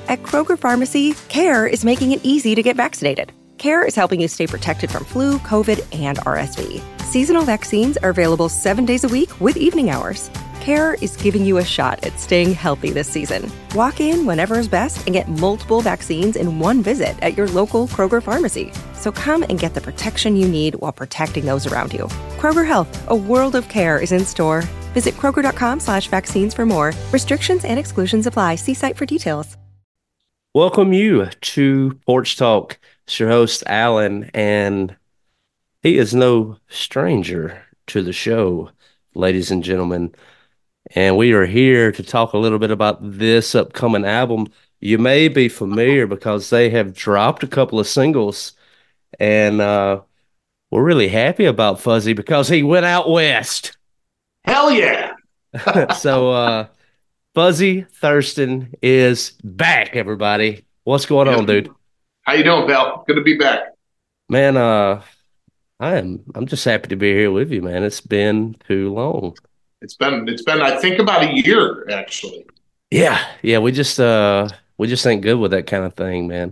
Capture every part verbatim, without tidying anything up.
At Kroger Pharmacy, CARE is making it easy to get vaccinated. CARE is helping you stay protected from flu, COVID, and R S V. Seasonal vaccines are available seven days a week with evening hours. CARE is giving you a shot at staying healthy this season. Walk in whenever is best and get multiple vaccines in one visit at your local Kroger Pharmacy. So come and get the protection you need while protecting those around you. Kroger Health, a world of care is in store. Visit Kroger.com slash vaccines for more. Restrictions and exclusions apply. See site for details. Welcome you to Porch Talk. It's your host, Alan, and he is no stranger to the show, ladies and gentlemen. And we are here to talk a little bit about this upcoming album. You may be familiar because they have dropped a couple of singles, and uh, we're really happy about Fuzzy because he went out west. Hell yeah! so uh, Fuzzy Thurston is back, everybody. What's going yes, on, dude? How you doing, pal? Good to be back. Man, uh, I am. I'm just happy to be here with you, man. It's been too long. It's been, it's been, I think about a year, actually. Yeah, yeah. We just, uh, we just ain't good with that kind of thing, man.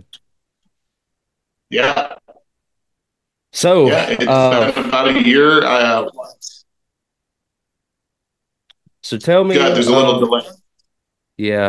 Yeah. So, yeah, it's uh, been about a year. Uh, so tell me. God, there's a little uh, delay. Yeah.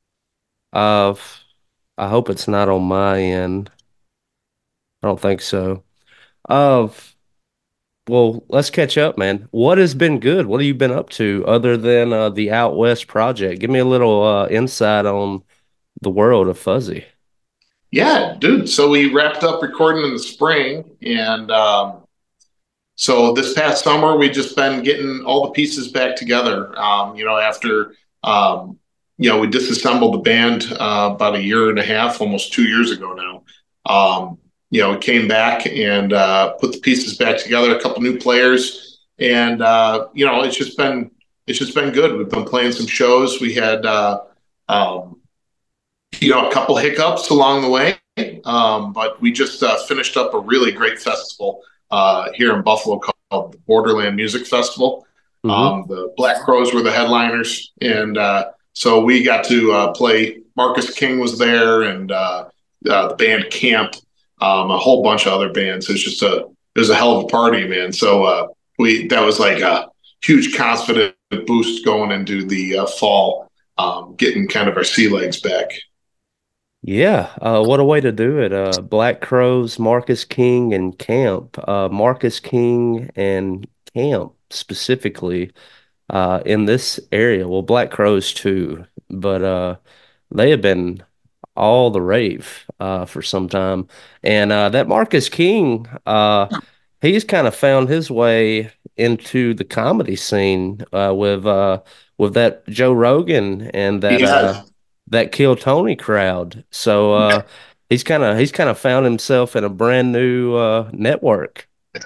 Uh, I hope it's not on my end. I don't think so. Uh, well, let's catch up, man. What has been good? What have you been up to other than uh, the Out West project? Give me a little uh, insight on the world of Fuzzy. Yeah, dude. So we wrapped up recording in the spring, and um, so this past summer we just been getting all the pieces back together. Um, you know, after um, you know we disassembled the band uh, about a year and a half, almost two years ago now. Um, you know, we came back and uh, put the pieces back together. A couple new players, and uh, you know, it's just been it's just been good. We've been playing some shows. We had. Uh, um, you know, a couple hiccups along the way, um, but we just uh, finished up a really great festival uh, here in Buffalo called the Borderland Music Festival. Mm-hmm. Um, the Black Crowes were the headliners, and uh, so we got to uh, play. Marcus King was there, and uh, uh, the band Camp, um, a whole bunch of other bands. It was just a it was a hell of a party, man. So uh, we that was like a huge confidence boost going into the uh, fall, um, getting kind of our sea legs back. Yeah, uh, what a way to do it. Uh, Black Crowes, Marcus King, and Camp. Uh, Marcus King and Camp specifically uh, in this area. Well, Black Crowes too, but uh, they have been all the rave uh, for some time. And uh, that Marcus King, uh, he's kind of found his way into the comedy scene uh, with uh, with that Joe Rogan and that. Uh, that Kill Tony crowd. So uh, he's kind of he's kind of found himself in a brand new uh, network.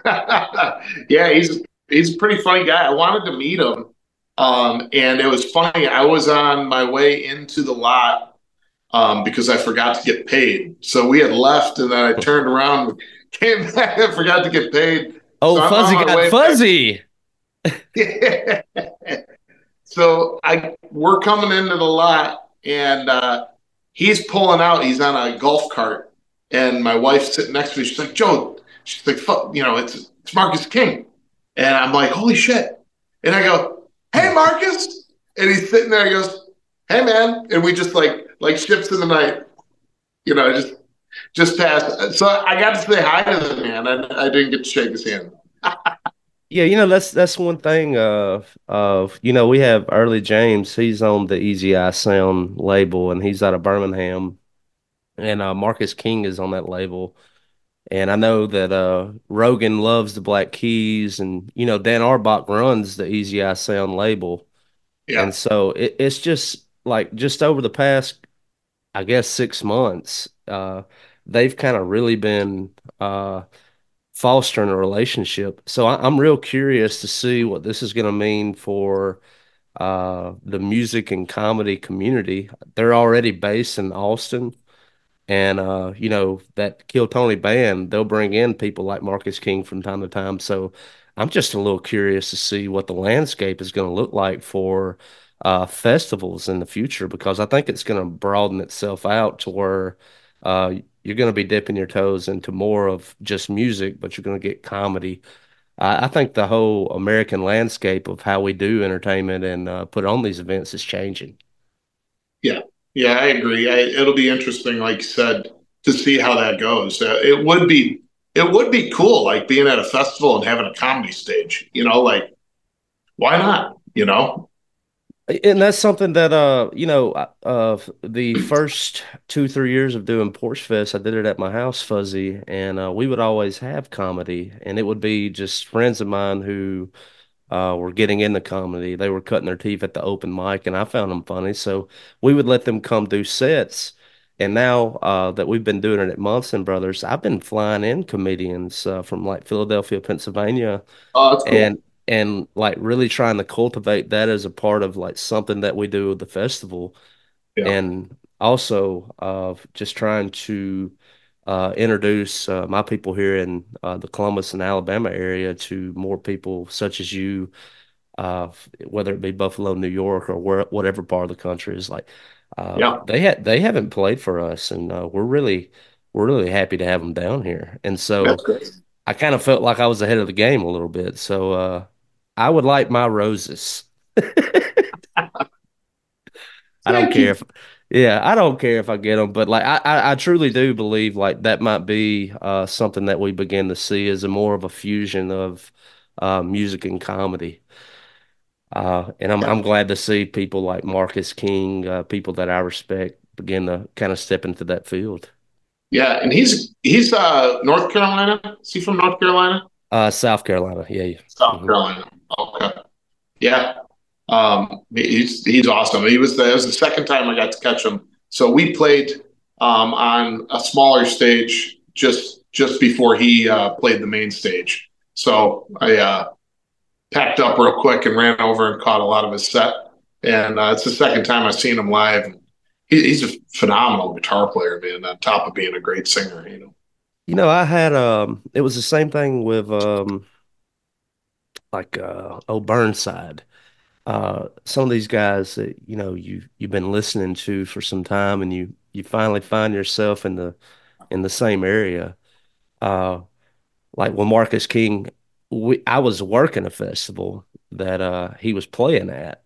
yeah, he's he's a pretty funny guy. I wanted to meet him, um, and it was funny. I was on my way into the lot um, because I forgot to get paid. So we had left, and then I turned around, came back, and forgot to get paid. Oh, so Fuzzy got fuzzy. yeah. So I we're coming into the lot. And uh, he's pulling out. He's on a golf cart, and my wife's sitting next to me. She's like, "Joe," she's like, "Fuck, you know, it's it's Marcus King," and I'm like, "Holy shit!" And I go, "Hey, Marcus," and he's sitting there. He goes, "Hey, man," and we just like like ships in the night, you know, just just passed. So I got to say hi to the man. I, I didn't get to shake his hand. Yeah, you know, that's that's one thing of of you know, we have Early James, he's on the Easy Eye Sound label and he's out of Birmingham. And uh, Marcus King is on that label. And I know that uh, Rogan loves the Black Keys and you know, Dan Arbach runs the Easy Eye Sound label. Yeah. And so it, it's just like just over the past, I guess, six months, uh, they've kind of really been uh fostering a relationship. So I, I'm real curious to see what this is going to mean for uh, the music and comedy community. They're already based in Austin, and uh, you know that Kill Tony band. They'll bring in people like Marcus King from time to time. So I'm just a little curious to see what the landscape is going to look like for uh, festivals in the future because I think it's going to broaden itself out to where uh, you're going to be dipping your toes into more of just music, but you're going to get comedy. I, I think the whole American landscape of how we do entertainment and uh, put on these events is changing. Yeah, yeah, I agree. I, it'll be interesting, like you said, to see how that goes. Uh, it would be it would be cool, like being at a festival and having a comedy stage. You know, like why not? You know? And that's something that uh you know uh uh, the first two three years of doing Porch Fest I did it at my house, Fuzzy, and uh we would always have comedy, and it would be just friends of mine who uh were getting into comedy. They were cutting their teeth at the open mic, and I found them funny, so we would let them come do sets. And now uh that we've been doing it at Munson Brothers, I've been flying in comedians uh, from like Philadelphia, Pennsylvania, Oh, that's cool. and and like really trying to cultivate that as a part of like something that we do with the festival, Yeah, and also uh just trying to uh introduce uh, my people here in uh, the Columbus and Alabama area to more people such as you, uh whether it be Buffalo, New York, or where whatever part of the country is like uh yeah, they had they haven't played for us, and uh, we're really we're really happy to have them down here. And that's so great. I kind of felt like I was ahead of the game a little bit. So uh, I would like my roses. I don't Thank care you. if, yeah, I don't care if I get them, but like I, I, I truly do believe like that might be uh, something that we begin to see as a more of a fusion of uh, music and comedy. Uh, and I'm Yeah, I'm glad to see people like Marcus King, uh, people that I respect, begin to kind of step into that field. yeah, and he's he's uh North Carolina. Is he from North Carolina? Uh, South Carolina, yeah, yeah. South Mhm. Carolina. Okay. Yeah. Um, he's he's awesome. He was the, it was the second time I got to catch him. So we played um, on a smaller stage just just before he uh, played the main stage. So I uh, packed up real quick and ran over and caught a lot of his set. And uh, it's the second time I've seen him live. He, he's a phenomenal guitar player, man. On top of being a great singer, you know. You know, I had um, it was the same thing with um, like uh, oh Burnside. Uh, some of these guys that you know you you've been listening to for some time, and you you finally find yourself in the in the same area. Uh, like when Marcus King, we, I was working a festival that uh he was playing at,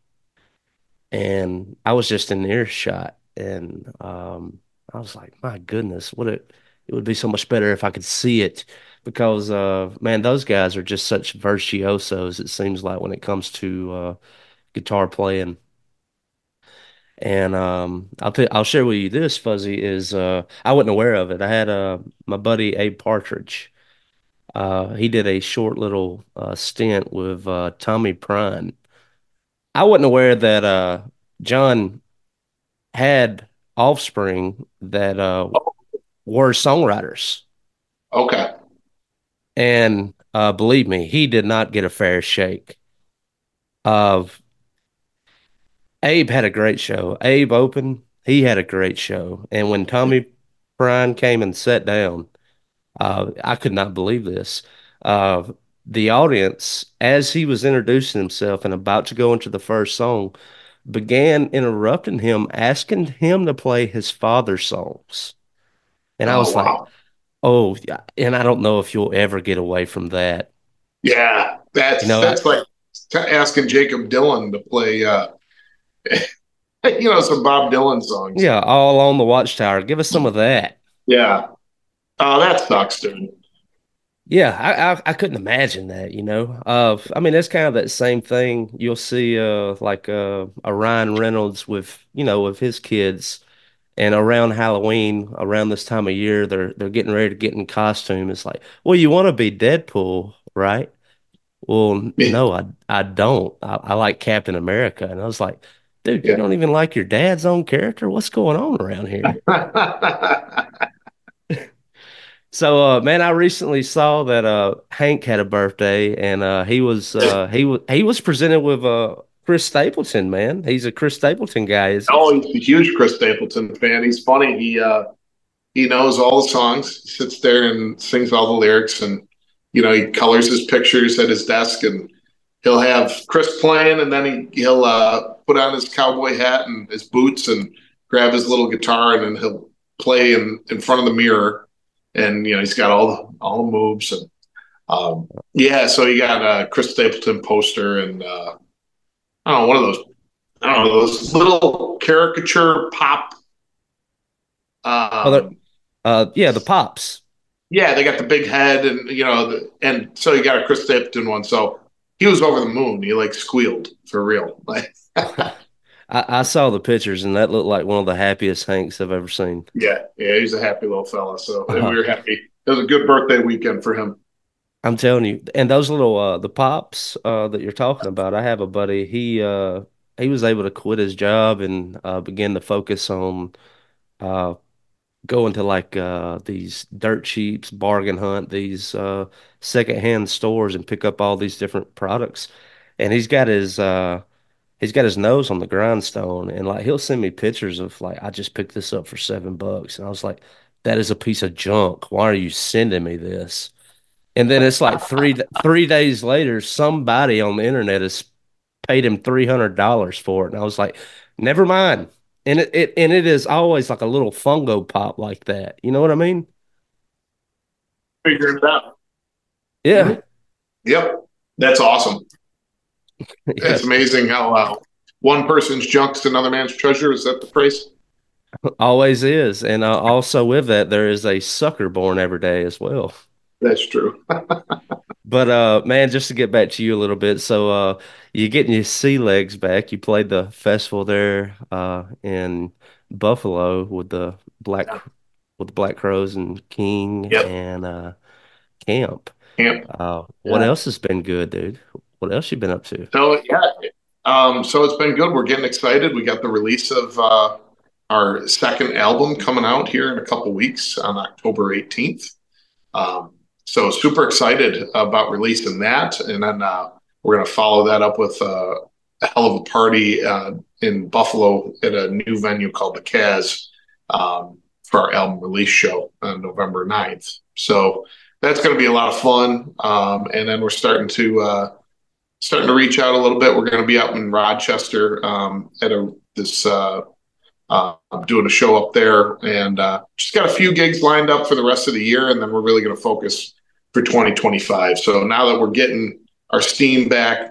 and I was just in earshot, and um I was like, my goodness, what it it would be so much better if I could see it, because uh man, those guys are just such virtuosos, it seems like, when it comes to uh guitar playing. And um I'll tell I'll share with you this, Fuzzy, is uh I wasn't aware of it. I had uh my buddy Abe Partridge. Uh he did a short little uh stint with uh Tommy Prine. I wasn't aware that uh John had offspring that uh were songwriters. Okay. And uh believe me, he did not get a fair shake. Of Abe had a great show. Abe opened, he had a great show. And when Tommy Prine came and sat down, uh I could not believe this. Uh the audience, as he was introducing himself and about to go into the first song, began interrupting him, asking him to play his father's songs. And I Oh was like, wow. oh, yeah. And I don't know if you'll ever get away from that. Yeah, You that's know, I, that's like asking Jacob Dylan to play, uh, you know, some Bob Dylan songs. yeah, all on the Watchtower. Give us some of that. Yeah. Oh, that sucks, dude. Yeah, I, I I couldn't imagine that, you know. Uh, I mean, that's kind of that same thing you'll see, uh, like uh, a Ryan Reynolds with, you know, with his kids, and around Halloween, around this time of year, they're they're getting ready to get in costume. It's like, well, you want to be Deadpool, right? Well, n- Yeah. no, I I don't. I, I like Captain America, and I was like, dude, you Yeah. don't even like your dad's own character. What's going on around here? So, uh, man, I recently saw that uh Hank had a birthday, and uh he was uh he was he was presented with uh Chris Stapleton, man. He's a Chris Stapleton guy, isn't he? Oh, he's a huge Chris Stapleton fan. He's funny. He uh, he knows all the songs. He sits there and sings all the lyrics, and you know he colors his pictures at his desk, and he'll have Chris playing, and then he he'll uh, put on his cowboy hat and his boots and grab his little guitar, and then he'll play in in front of the mirror, and you know he's got all the all the moves and um, yeah. So you got a Chris Stapleton poster, and uh, I don't know, one of those I don't know those little caricature pop. Oh, Um, uh, yeah, the pops. yeah, they got the big head, and you know, the, and so you got a Chris Stapleton one. So he was over the moon. He like squealed for real. Like, I, I saw the pictures, and that looked like one of the happiest Hanks I've ever seen. yeah, yeah, he's a happy little fella. So and Uh, we were happy. It was a good birthday weekend for him. I'm telling you, and those little uh the pops uh that you're talking about, I have a buddy. He uh he was able to quit his job and uh begin to focus on uh going to like uh these dirt cheaps, bargain hunt, these uh secondhand stores and pick up all these different products. And he's got his uh he's got his nose on the grindstone, and like he'll send me pictures of like, I just picked this up for seven bucks. And I was like, that is a piece of junk. Why are you sending me this? And then it's like three three days later, somebody on the internet has paid him three hundred dollars for it, and I was like, never mind. And it, it and it is always like a little fungo pop like that. You know what I mean? Figuring it out. Yeah, Mhm. Yep, that's awesome. yeah, It's amazing how uh, one person's junk's another man's treasure. Is that the phrase? always is. And uh, also with that, there is a sucker born every day as well. That's true. But uh, man, just to get back to you a little bit, so uh, you're getting your sea legs back. You played the festival there uh in Buffalo with the Black Yeah. with the Black Crows and King Yep. and uh Camp. Camp. Uh, what Yeah. else has been good, dude? What else you been up to? So yeah, um, so it's been good. We're getting excited. We got the release of uh, our second album coming out here in a couple weeks on October eighteenth. Um, so super excited about releasing that, and then uh, we're going to follow that up with uh, a hell of a party uh, in Buffalo at a new venue called the Kaz um, for our album release show on November ninth. So that's going to be a lot of fun, um, and then we're starting to uh, starting to reach out a little bit. We're going to be up in Rochester um, at a this. Uh, uh, I'm doing a show up there, and uh, just got a few gigs lined up for the rest of the year, and then we're really going to focus for twenty twenty-five. So now that we're getting our steam back,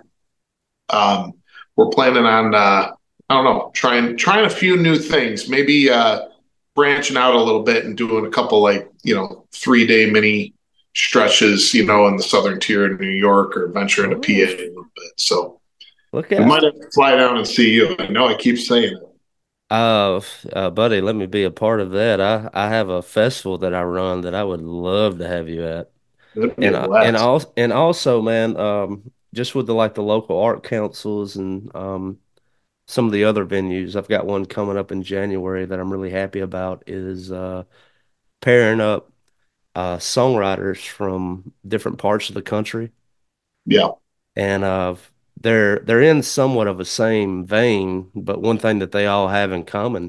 um, we're planning on uh, I don't know, trying trying a few new things. Maybe uh, branching out a little bit and doing a couple like you know three day mini stretches, you know, in the southern tier of New York or venture into P A Oh, a little bit. So look I might out. have to fly down and see you. I know I keep saying it. Uh, uh, buddy, let me be a part of that. I I have a festival that I run that I would love to have you at. That'd be And a I and blast. also and also, man, um, just with the like the local art councils and um some of the other venues, I've got one coming up in January that I'm really happy about is uh pairing up uh songwriters from different parts of the country, Yeah. and uh they're they're in somewhat of a same vein, but one thing that they all have in common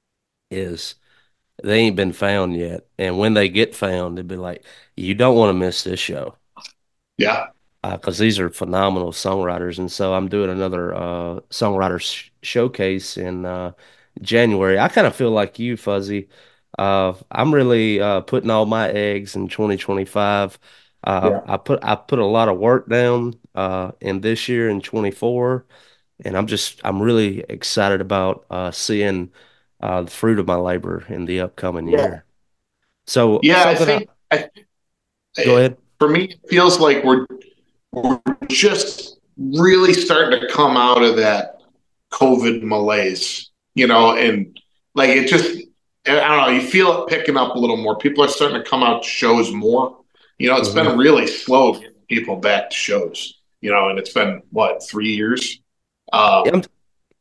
is they ain't been found yet. And when they get found, they'd be like, you don't want to miss this show. Yeah. Because these are phenomenal songwriters. And so I'm doing another uh, songwriter sh showcase in uh, January. I kind of feel like you, Fuzzy. Uh, I'm really uh, putting all my eggs in twenty twenty-five. Uh, Yeah. I put I put a lot of work down uh, in this year in twenty-four, and I'm just I'm really excited about uh, seeing uh, the fruit of my labor in the upcoming Yeah. year. So Yeah. I something I think I, go I- ahead. for me, it feels like we're we're just really starting to come out of that COVID malaise, you know, and like it just, I don't know, you feel it picking up a little more. People are starting to come out to shows more. You know, it's Hmm. been really slow getting people back to shows, you know, and it's been what, three years? Yeah, Um, I'm-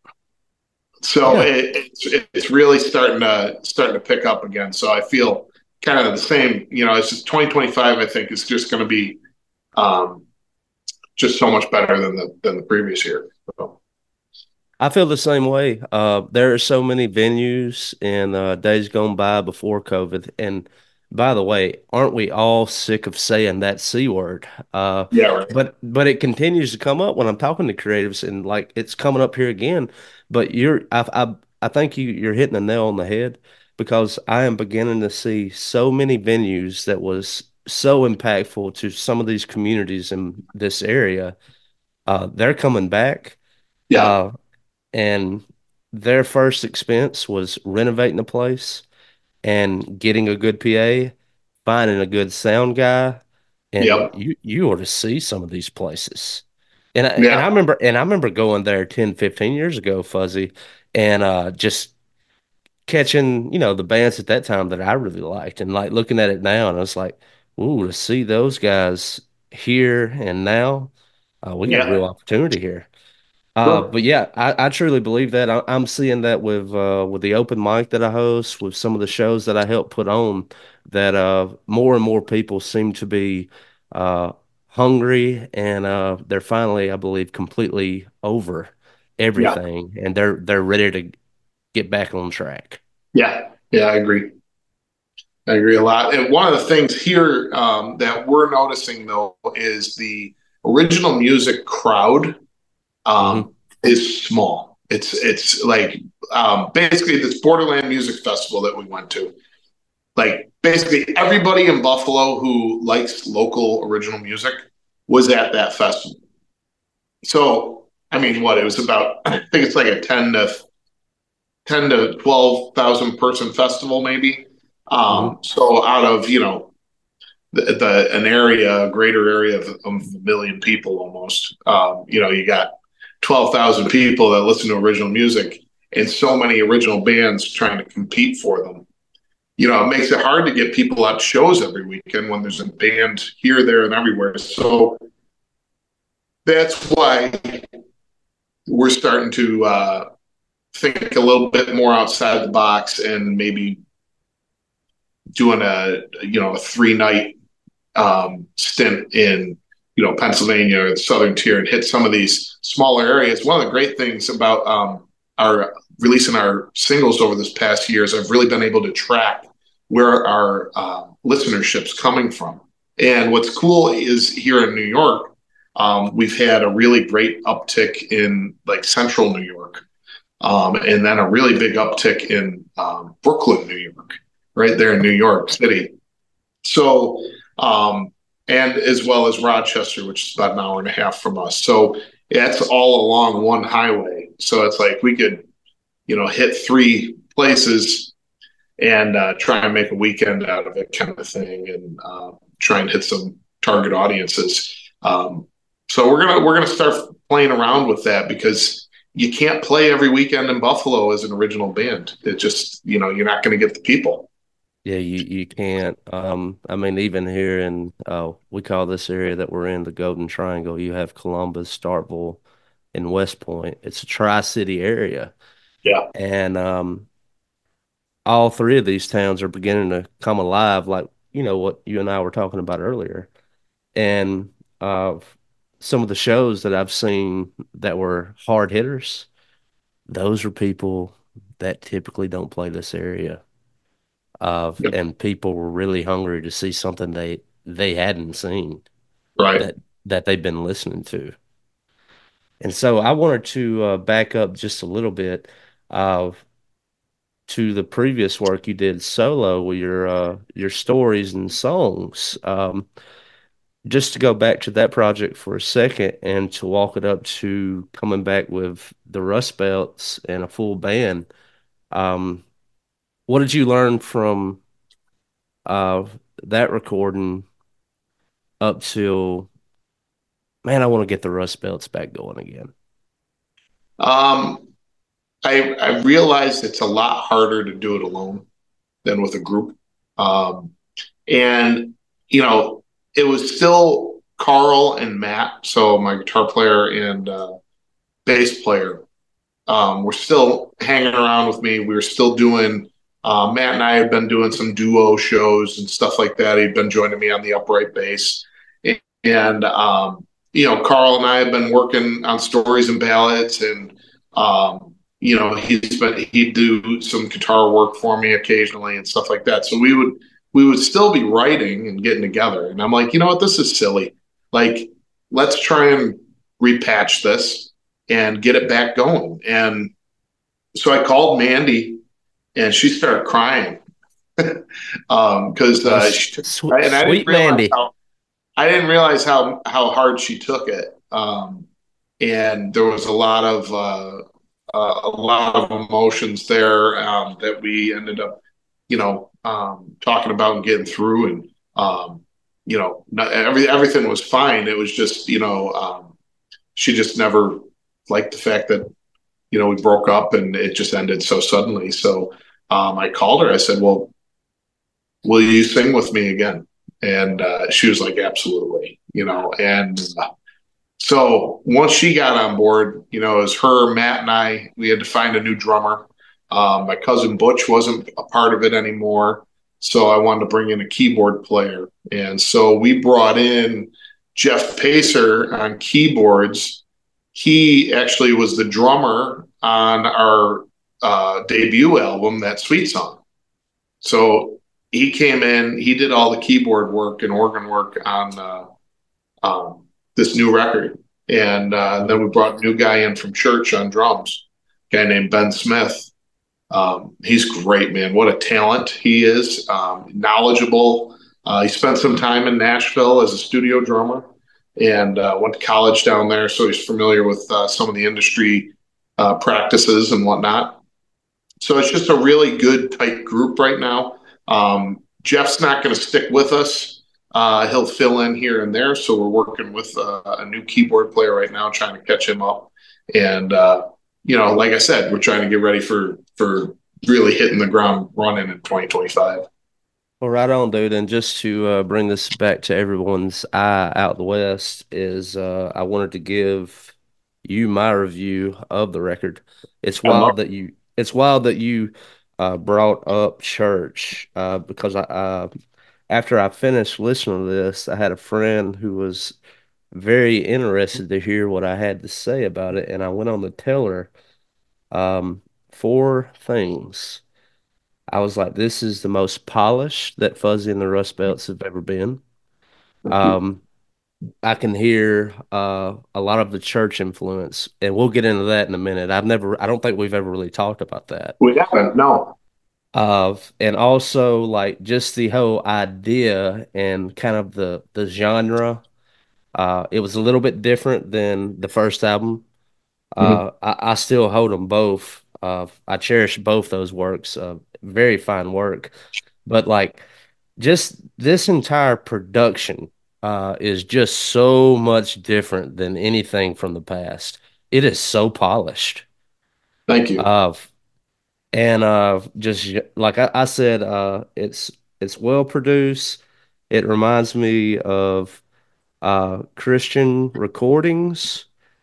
so yeah. it, it's it's really starting to starting to pick up again. So I feel kind of the same, you know, it's just twenty twenty-five, I think, is just going to be um, just so much better than the than the previous year. So, I feel the same way. Uh, there are so many venues in uh, days gone by before COVID, and by the way, aren't we all sick of saying that C word? Uh, Yeah, right. but but it continues to come up when I'm talking to creatives, and like it's coming up here again. But you're, I, I, I think you you're hitting the nail on the head because I am beginning to see so many venues that was so impactful to some of these communities in this area. Uh, they're coming back, Yeah, uh, and their first expense was renovating the place and getting a good P A, finding a good sound guy, and yep, you you ought to see some of these places. And I, and yeah, I remember and I remember going there ten, fifteen years ago, Fuzzy, and uh just catching, you know, the bands at that time that I really liked and like looking at it now and I was like, ooh, to see those guys here and now, uh, we got a yeah. real opportunity here. Uh, Sure. but yeah, I, I truly believe that. I, I'm seeing that with uh, with the open mic that I host, with some of the shows that I help put on, that uh, more and more people seem to be uh, hungry, and uh, they're finally, I believe, completely over Yeah, everything, and they're they're ready to get back on track. yeah, yeah. I agree. I agree a lot. And one of the things here um, that we're noticing though is the original music crowd Hmm. um, is small. It's it's like um, basically this Borderland Music Festival that we went to. Like basically everybody in Buffalo who likes local original music was at that festival. So I mean, what it was about? I think it's like a ten to ten to twelve thousand person festival, maybe. Hmm. Um, so out of you know the, the an area, a greater area of, of a million people almost. Um, you know, you got twelve thousand people that listen to original music and so many original bands trying to compete for them. You know, it makes it hard to get people out shows every weekend when there's a band here, there, and everywhere. So that's why we're starting to uh, think a little bit more outside the box and maybe doing a you know a three night um, stint in you know Pennsylvania or the Southern Tier and hit some of these smaller areas. One of the great things about um, our releasing our singles over this past year is I've really been able to track where our uh, listenership's coming from. And what's cool is here in New York, um, we've had a really great uptick in like central New York, um, and then a really big uptick in um, Brooklyn, New York, right there in New York City. So, um, and as well as Rochester, which is about an hour and a half from us. So it's all along one highway. So it's like we could, you know, hit three places and uh, try and make a weekend out of it, kind of thing, and uh, try and hit some target audiences. Um, so we're gonna we're gonna start playing around with that because you can't play every weekend in Buffalo as an original band. It just you know you're not going to get the people. Yeah, you you can't. Um, I mean, even here in uh, we call this area that we're in the Golden Triangle. You have Columbus, Starkville, and West Point. It's a tri-city area, Yeah, and um, all three of these towns are beginning to come alive, like you know what you and I were talking about earlier. And uh, some of the shows that I've seen that were hard hitters, those are people that typically don't play this area. Of yeah. and people were really hungry to see something they they hadn't seen Right. that that they've been listening to. And so I wanted to uh, back up just a little bit of to the previous work you did solo with your uh, your stories and songs. Um, just to go back to that project for a second and to walk it up to coming back with the Rust Belts and a full band. Um, what did you learn from uh, that recording up till, man, I want to get the Rust Belts back going again? Um, I I realized it's a lot harder to do it alone than with a group. Um, and you know, it was still Carl and Matt, so my guitar player and uh, bass player, um, were still hanging around with me. We were still doing. Uh, Matt and I had been doing some duo shows and stuff like that. He'd been joining me on the upright bass, and um, you know, Carl and I have been working on stories and ballads, and um, you know, he's been he'd do some guitar work for me occasionally and stuff like that. So we would we would still be writing and getting together. And I'm like, you know what, this is silly. Like, let's try and repatch this and get it back going. And so I called Mandy, and she started crying um, because Oh, uh, s- she took, sw- and I didn't sweet realize Mandy. how I didn't realize how how hard she took it. Um, and there was a lot of uh, uh, a lot of emotions there um, that we ended up, you know, um, talking about and getting through, and um, you know, not, every everything was fine. It was just, you know, um, she just never liked the fact that, you know, we broke up and it just ended so suddenly. So um, I called her. I said, "Well, will you sing with me again?" And uh, she was like, "Absolutely," you know, and. Uh, so once she got on board, you know, it was her, Matt, and I. We had to find a new drummer. Um, my cousin Butch wasn't a part of it anymore, so I wanted to bring in a keyboard player, and so we brought in Jeff Pacer on keyboards. He actually was the drummer on our uh, debut album, that Sweet Song. So he came in, he did all the keyboard work and organ work on uh, um, this new record. And uh, then we brought a new guy in from church on drums, a guy named Ben Smith. Um, he's great, man. What a talent he is, um, knowledgeable. Uh, he spent some time in Nashville as a studio drummer and uh, went to college down there. So he's familiar with uh, some of the industry uh, practices and whatnot. So it's just a really good, tight group right now. Um, Jeff's not going to stick with us. Uh, he'll fill in here and there. So we're working with uh, a new keyboard player right now, trying to catch him up. And uh, you know, like I said, we're trying to get ready for for really hitting the ground running in twenty twenty-five. Well, right on, dude. And just to uh, bring this back to everyone's eye out the west, is uh, I wanted to give you my review of the record. It's I love wild that you it's wild that you uh, brought up church uh, because I uh, after I finished listening to this, I had a friend who was very interested to hear what I had to say about it, and I went on to tell her um, four things. I was like, this is the most polished that Fuzzy and the Rust Belts have ever been. it. Um, I can hear uh, a lot of the church influence, and we'll get into that in a minute. I've never, I don't think we've ever really talked about that. We haven't, no. Of and also like just the whole idea and kind of the the genre. Uh, it was a little bit different than the first album. Mhm. Uh, I, I still hold them both. Uh, I cherish both those works. Uh, very fine work, but like just this entire production uh, is just so much different than anything from the past. It is so polished. Thank you. Uh, and uh, just like I, I said, uh, it's it's well produced. It reminds me of uh, Christian recordings.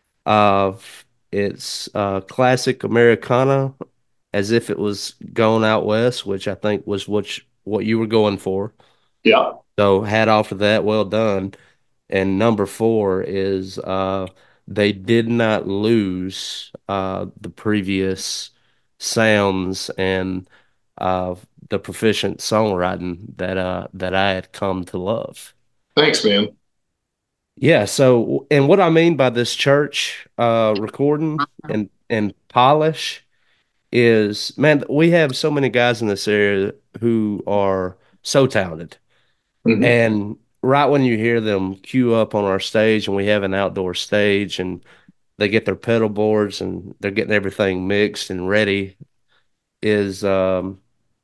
Of it's uh, classic Americana, as if it was going out west, which I think was what you, what you were going for. Yeah. So hat off for that, well done. And number four is uh, they did not lose uh, the previous sounds and uh, the proficient songwriting that uh, that I had come to love. Thanks, man. Yeah, so and what I mean by this church uh recording and and polish is, man, we have so many guys in this area who are so talented. Mhm. And right when you hear them queue up on our stage and we have an outdoor stage and they get their pedal boards and they're getting everything mixed and ready is um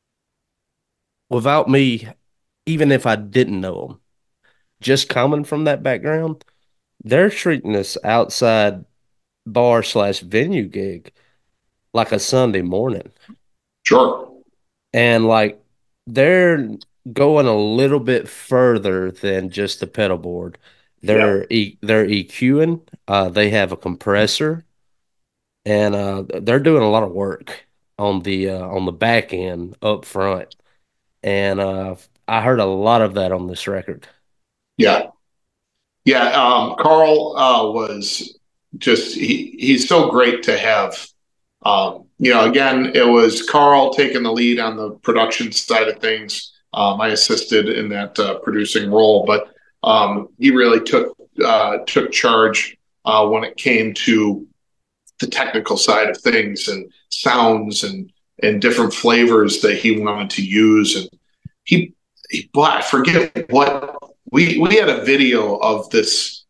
without me, even if I didn't know them, just coming from that background, they're treating this outside bar slash venue gig like a Sunday morning. Sure. And like they're going a little bit further than just the pedal board. Yeah. They're e they're EQing, uh they have a compressor and uh they're doing a lot of work on the uh on the back end up front. And uh I heard a lot of that on this record. Yeah. Yeah. Um, Carl uh, was just, he, he's so great to have. Um, you know, again, it was Carl taking the lead on the production side of things. Um, I assisted in that uh, producing role, but um, he really took uh, took charge uh, when it came to the technical side of things and sounds and and different flavors that he wanted to use. And he, he bought, I forget what we we had a video of this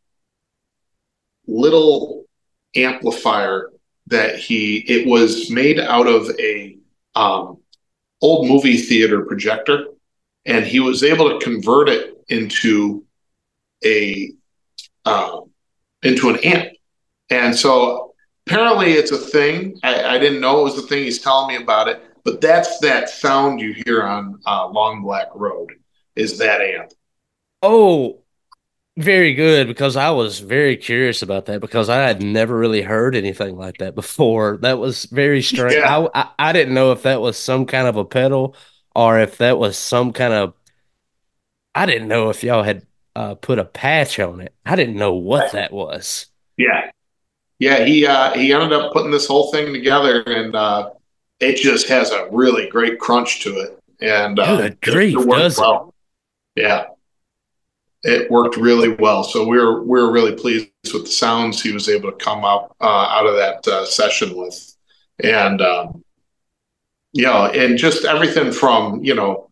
little amplifier that he it was made out of a um, old movie theater projector, and he was able to convert it into a uh, into an amp. And so apparently it's a thing. I, I didn't know it was a thing. He's telling me about it, but that's that sound you hear on uh, Long Black Road is that amp. Oh, very good, because I was very curious about that because I had never really heard anything like that before. That was very strange. Yeah, I, I I didn't know if that was some kind of a pedal or if that was some kind of. I didn't know if y'all had uh, put a patch on it. I didn't know what that was. yeah, yeah. He uh, he ended up putting this whole thing together, and uh, it just has a really great crunch to it, and um, Good it, it grief, worked does it? well. Yeah, it worked really well. So we were we were really pleased with the sounds he was able to come out uh, out of that uh, session with, and um, you know, and just everything from you know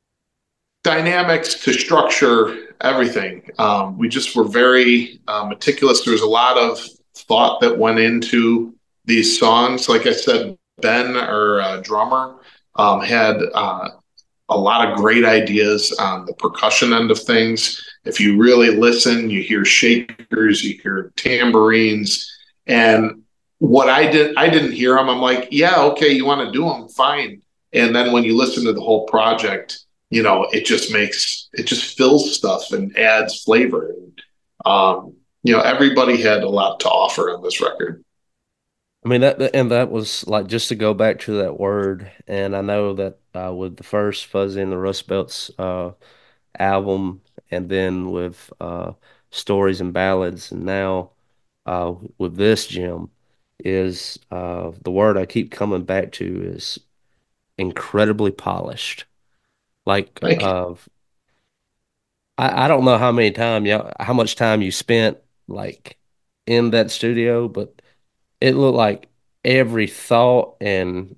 dynamics to structure, everything. Um, we just were very uh, meticulous. There was a lot of thought that went into these songs. Like I said, Ben, our uh, drummer, um, had uh, a lot of great ideas on the percussion end of things. If you really listen, you hear shakers, you hear tambourines, and what I did, I didn't hear them. I'm like, yeah, okay, you want to do them, fine. And then when you listen to the whole project, you know, it just makes it just fills stuff and adds flavor. And, um, you know, everybody had a lot to offer on this record. I mean that, that- and that was like just to go back to that word. And I know that uh, with the first Fuzzy and the Rust Belts uh, album, and then with uh, Stories and Ballads, and now uh, with this, Jim, is uh, the word I keep coming back to is incredibly polished. Like Thank you. uh, I, I don't know how many time you how much time you spent like in that studio, but it looked like every thought and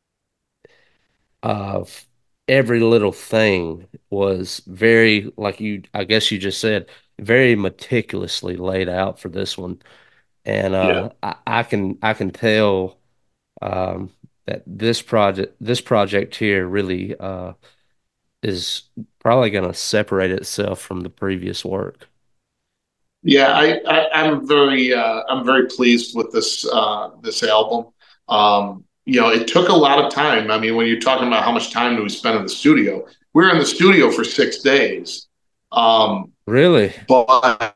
of every little thing was very, like you, I guess you just said, very meticulously laid out for this one. And Yeah. uh, I, I can I can tell um, that this project this project here really uh, is probably going to separate itself from the previous work. Yeah, I, I I'm very uh, I'm very pleased with this uh, this album. Um, you know, it took a lot of time. I mean, when you're talking about how much time do we spend in the studio, we were in the studio for six days. Um, Really? but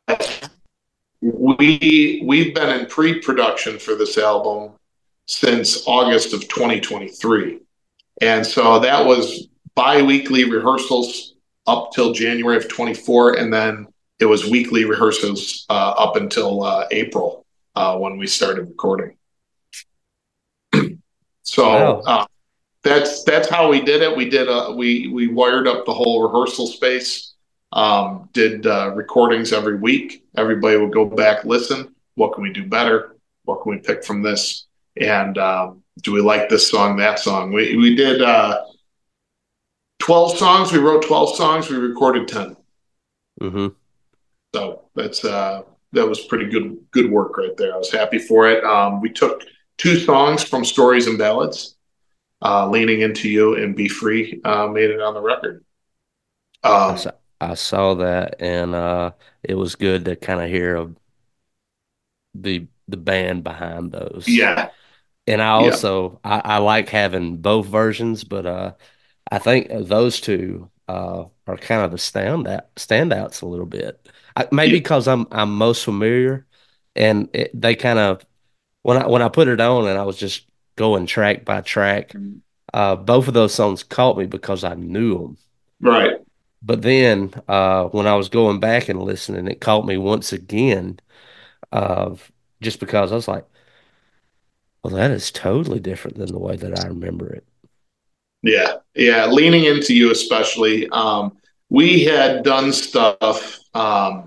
we we've been in pre-production for this album since August of twenty twenty-three, and so that was bi-weekly rehearsals up till January of twenty-four, and then it was weekly rehearsals uh, up until uh, April uh, when we started recording. So Wow. uh, that's that's how we did it. We did a, we we wired up the whole rehearsal space. Um, did uh, recordings every week. Everybody would go back, listen. What can we do better? What can we pick from this? And um, do we like this song, that song? We we did uh, twelve songs. We wrote twelve songs. We recorded ten. Hmm. So that's uh, that was pretty good good work right there. I was happy for it. Um, we took two songs from Stories and Ballads, uh, "Leaning Into You" and "Be Free," uh, made it on the record. I saw, Um, I saw that, and uh, it was good to kind of hear of the the band behind those. yeah, And I yeah, also I, I like having both versions, but uh, I think those two uh, are kind of the standout standouts a little bit. I, maybe yeah, because I'm I'm most familiar, and it, they kind of when I when I put it on and I was just going track by track, uh, both of those songs caught me because I knew them. right. But then uh, when I was going back and listening, it caught me once again of just because I was like, well, that is totally different than the way that I remember it. Yeah, yeah, leaning into you especially. Um, we had done stuff. Um,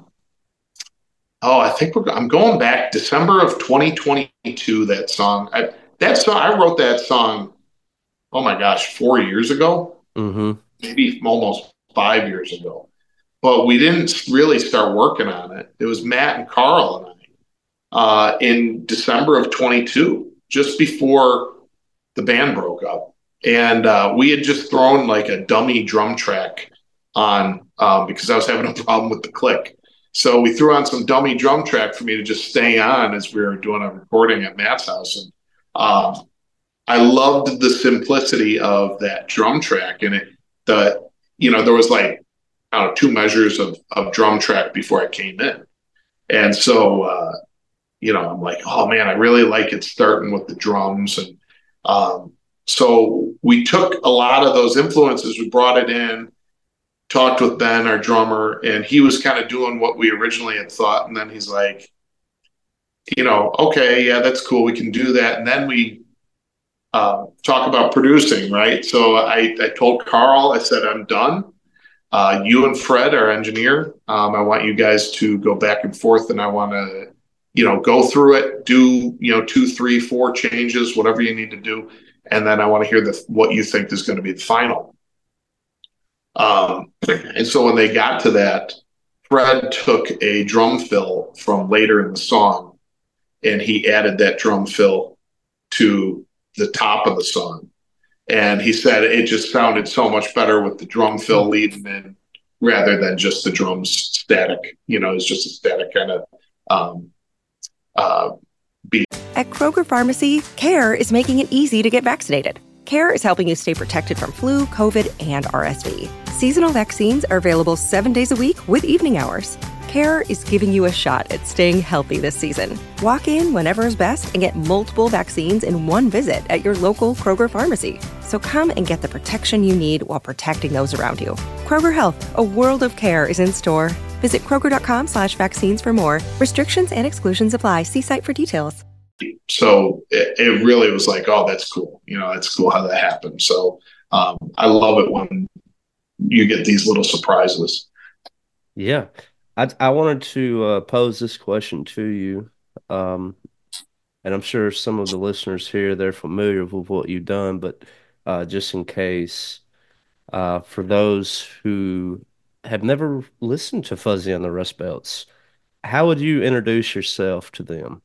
oh, I think we're. I'm going back December of twenty twenty-two. That song. I, that song. I wrote that song. Oh my gosh, four years ago, Mm-hmm. maybe almost five years ago. But we didn't really start working on it. It was Matt and Carl and I uh, in December of twenty-two, just before the band broke up. And uh, we had just thrown like a dummy drum track on um, because I was having a problem with the click. So we threw on some dummy drum track for me to just stay on as we were doing a recording at Matt's house. And um, I loved the simplicity of that drum track. And it, the, you know, there was like, I don't know, two measures of, of drum track before I came in. And so, uh, you know, I'm like, oh man, I really like it starting with the drums. And um, so we took a lot of those influences, we brought it in, talked with Ben, our drummer, and he was kind of doing what we originally had thought. And then he's like, you know, okay, yeah, that's cool. We can do that. And then we uh, talk about producing, right? So I, I told Carl, I said, I'm done. Uh, you and Fred, our engineer, um, I want you guys to go back and forth, and I want to, you know, go through it, do, you know, two, three, four changes, whatever you need to do, and then I want to hear the what you think is going to be the final. Um, and so when they got to that, Fred took a drum fill from later in the song, and he added that drum fill to the top of the song. And he said it just sounded so much better with the drum fill leading in rather than just the drums static. You know, it's just a static kind of um, uh, beat. At Kroger Pharmacy, CARE is making it easy to get vaccinated. CARE is helping you stay protected from flu, COVID, and R S V. Seasonal vaccines are available seven days a week with evening hours. CARE is giving you a shot at staying healthy this season. Walk in whenever is best and get multiple vaccines in one visit at your local Kroger pharmacy. So come and get the protection you need while protecting those around you. Kroger Health, a world of care is in store. Visit kroger.com slash vaccines for more. Restrictions and exclusions apply. See site for details. So it, it really was like, oh, that's cool. You know, that's cool how that happened. So um, I love it when you get these little surprises. Yeah. I I wanted to uh, pose this question to you, um, and I'm sure some of the listeners here, they're familiar with what you've done, but uh, just in case, uh, for those who have never listened to Fuzzy on the Rust Belts, how would you introduce yourself to them?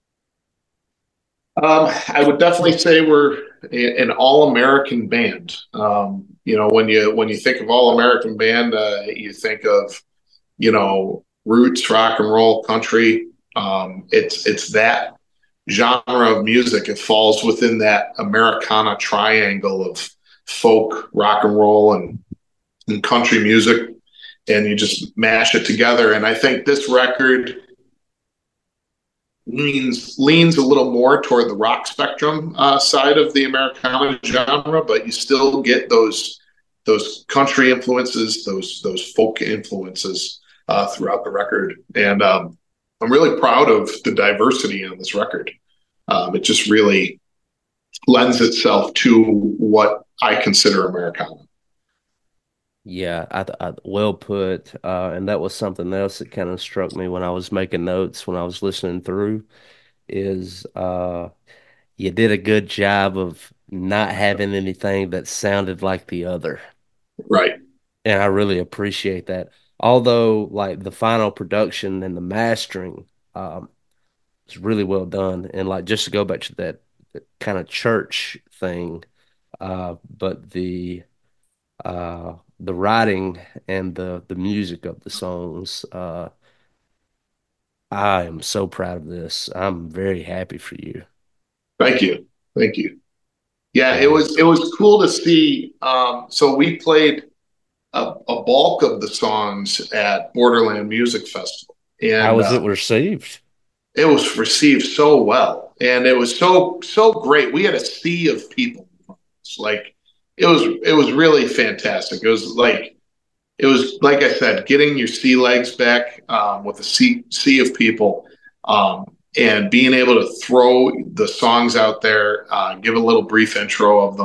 Um, I would definitely say we're a- an all-American band. Um, you know, when you when you think of all-American band, uh, you think of, you know, roots, rock and roll, country. Um, it's it's that genre of music. It falls within that Americana triangle of folk, rock and roll, and, and country music, and you just mash it together. And I think this record leans leans a little more toward the rock spectrum uh, side of the Americana genre, but you still get those those country influences, those those folk influences uh, throughout the record. And um, I'm really proud of the diversity on this record. Um, it just really lends itself to what I consider Americana. Yeah, I, I well put, uh, and that was something else that kind of struck me when I was making notes when I was listening through. Is uh, you did a good job of not having anything that sounded like the other, Right. and I really appreciate that. Although, like the final production and the mastering, um, was really well done, and like just to go back to that, that kind of church thing, uh, but the uh the writing and the the music of the songs, uh I am so proud of this. I'm very happy for you. Thank you. Thank you. Yeah, it uh, was it was cool to see. Um, so we played a, a bulk of the songs at Borderland Music Festival, how and was uh, it received? it was received so well, and it was so so great. We had a sea of people. It's like it was it was really fantastic. It was like it was like I said, getting your sea legs back um, with a sea sea of people, um, and being able to throw the songs out there, uh, give a little brief intro of them,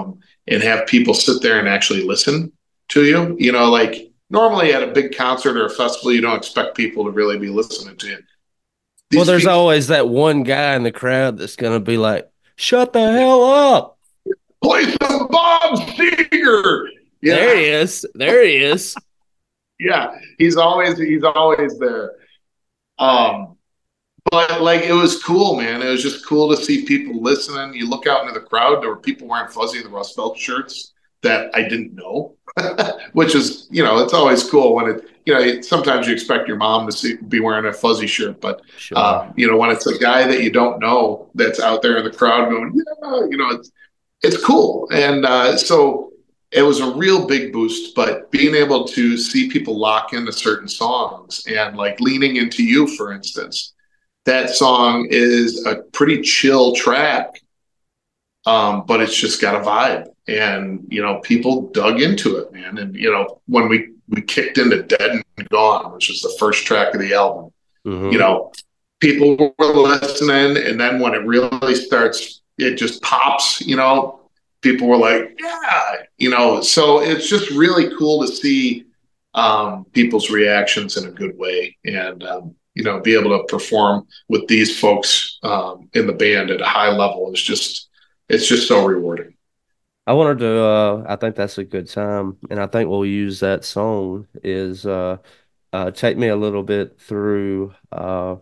and have people sit there and actually listen to you. You know, like normally at a big concert or a festival, you don't expect people to really be listening to you. These well, there's people, always that one guy in the crowd that's going to be like, shut the hell up. play some Bob Seger. Yeah. There he is. There he is. Yeah, he's always he's always there. Um, but like it was cool, man. It was just cool to see people listening. You look out into the crowd, there were people wearing Fuzzy the Rust Belt shirts that I didn't know, which is, you know, it's always cool when it, you know, sometimes you expect your mom to see, be wearing a Fuzzy shirt, but, Sure. um, you know, when it's a guy that you don't know that's out there in the crowd going, yeah, you know, it's, it's cool. And uh, so it was a real big boost, but being able to see people lock into certain songs and like Leaning Into You, for instance, that song is a pretty chill track, um, but it's just got a vibe. And, you know, people dug into it, man. And, you know, when we, we kicked into Dead and Gone, which is the first track of the album, Mhm. you know, people were listening. And then when it really starts, it just pops, you know, people were like, yeah, you know, so it's just really cool to see um, people's reactions in a good way. And, um, you know, be able to perform with these folks um, in the band at a high level is just, it's just so rewarding. I wanted to, uh, I think that's a good time. And I think we'll use that song is uh, uh, take me a little bit through uh,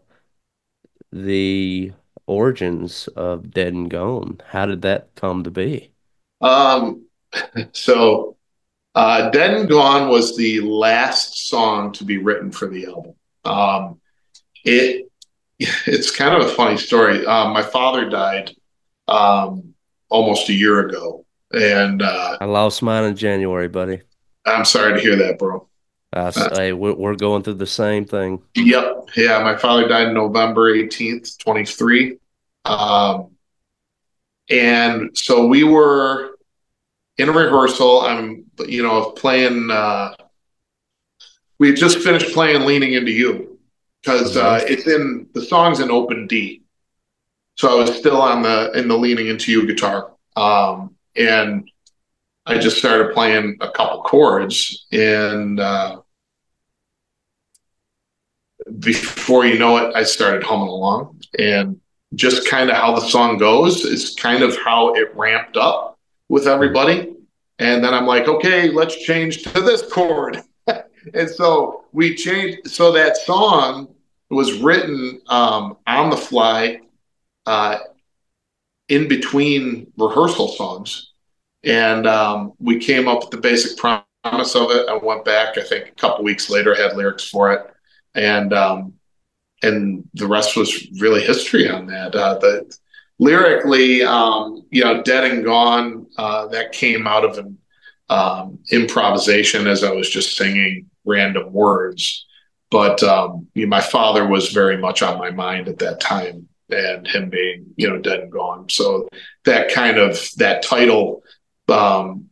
the origins of Dead and Gone. How did that come to be? Um, so uh, Dead and Gone was the last song to be written for the album. Um, it it's kind of a funny story. Um, my father died um, almost a year ago, and uh, I lost mine in January, buddy. I'm sorry to hear that, bro. I Uh, say we're, we're going through the same thing. yep, yeah, my father died November eighteenth, twenty-three, um, and so we were in a rehearsal. I'm, you know, playing. Uh, we had just finished playing "Leaning Into You" because uh, it's in the song's in open D. So I was still on the in the "Leaning Into You" guitar, um, and I just started playing a couple chords, and uh, before you know it, I started humming along, and just kind of how the song goes is kind of how it ramped up with everybody. And then I'm like, okay, let's change to this chord. And so we changed. So that song was written um, on the fly uh, in between rehearsal songs. And um, we came up with the basic premise of it. I went back, I think a couple weeks later, I had lyrics for it. And um, and the rest was really history on that. Uh, the lyrically, um, you know, Dead and Gone, uh, that came out of an um, improvisation as I was just singing random words. But um, you know, my father was very much on my mind at that time, and him being, you know, dead and gone. So that kind of that title, um,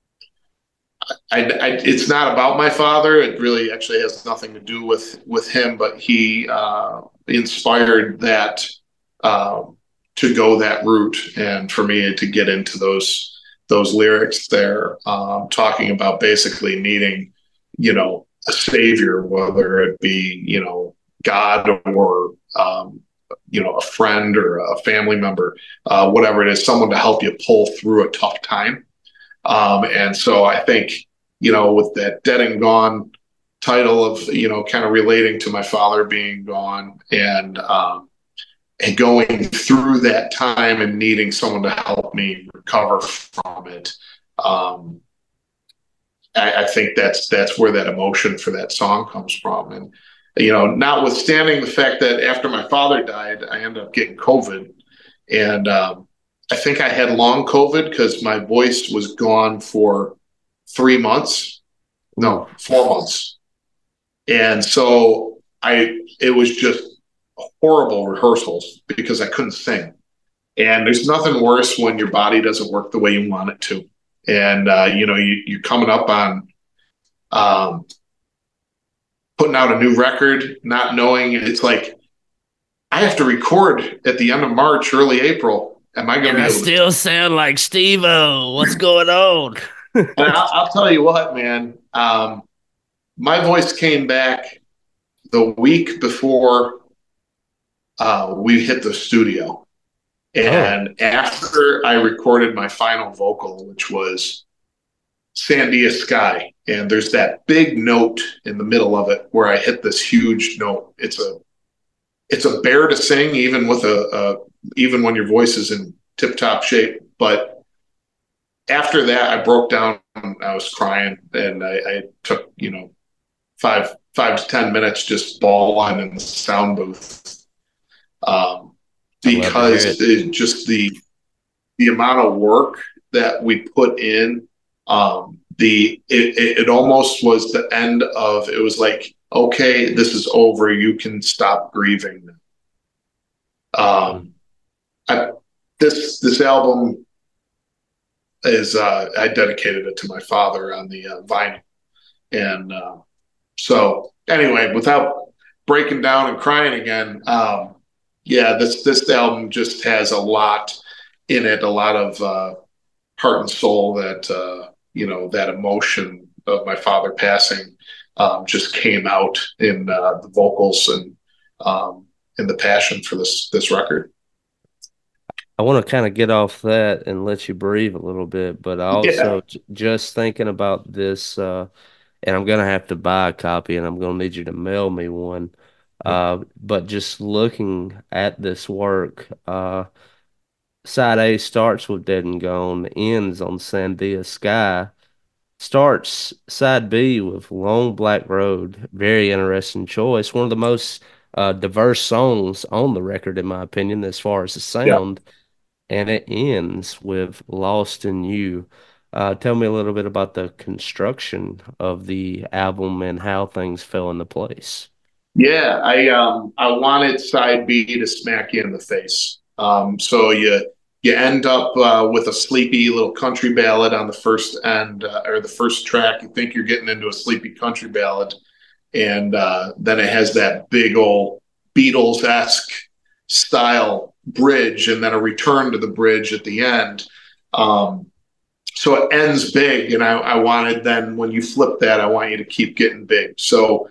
I, I, it's not about my father. It really actually has nothing to do with with him, but he uh, inspired that uh, to go that route, and for me to get into those those lyrics there, um, talking about basically needing, you know, a savior, whether it be, you know, God or um, you know, a friend or a family member, uh, whatever it is, someone to help you pull through a tough time. Um, and so I think, you know, with that Dead and Gone title of, you know, kind of relating to my father being gone, and um, and going through that time and needing someone to help me recover from it. Um, I, I think that's that's where that emotion for that song comes from. And, you know, notwithstanding the fact that after my father died, I ended up getting COVID. And um, I think I had long COVID because my voice was gone for three months. No, four months. And so I, it was just horrible rehearsals because I couldn't sing. And there's nothing worse when your body doesn't work the way you want it to. And, uh, you know, you, you're coming up on um, putting out a new record, not knowing, it's like, I have to record at the end of March, early April. am I going And to I be able to? still sound like Steve-O. What's going on? And I'll, I'll tell you what, man. Um, my voice came back the week before uh, we hit the studio. Oh, And after I recorded my final vocal, which was Sandia Sky, and there's that big note in the middle of it where I hit this huge note. It's a it's a bear to sing, even with a, a even when your voice is in tip top shape. But after that, I broke down. I was crying, and I, I took you know five five to ten minutes just bawling in the sound booth um, I'd love to hear because it. it just the the amount of work that we put in. Um, the it, it, it almost was the end of it was like, okay, this is over. You can stop grieving. Mm. Um, I, this this album is uh, I dedicated it to my father on the uh, vinyl, and uh, so anyway, without breaking down and crying again, um, yeah, this this album just has a lot in it, a lot of uh, heart and soul that uh, you know that emotion of my father passing um, just came out in uh, the vocals and um, in the passion for this this record. I want to kind of get off that and let you breathe a little bit, but I Yeah, also j- just thinking about this, uh, and I'm gonna have to buy a copy, and I'm gonna need you to mail me one. Uh, but just looking at this work, uh, side A starts with Dead and Gone, ends on Sandia Sky, starts side B with Long Black Road. Very interesting choice. One of the most uh, diverse songs on the record, in my opinion, as far as the yeah. sound. And it ends with Lost in You. Uh, tell me a little bit about the construction of the album and how things fell into place. Yeah, I um I wanted side B to smack you in the face. Um, so you you end up uh, with a sleepy little country ballad on the first end uh, or the first track. You think you're getting into a sleepy country ballad, and uh, then it has that big old Beatles esque style bridge, and then a return to the bridge at the end. Um, so it ends big, and I, I wanted then when you flip that, I want you to keep getting big. So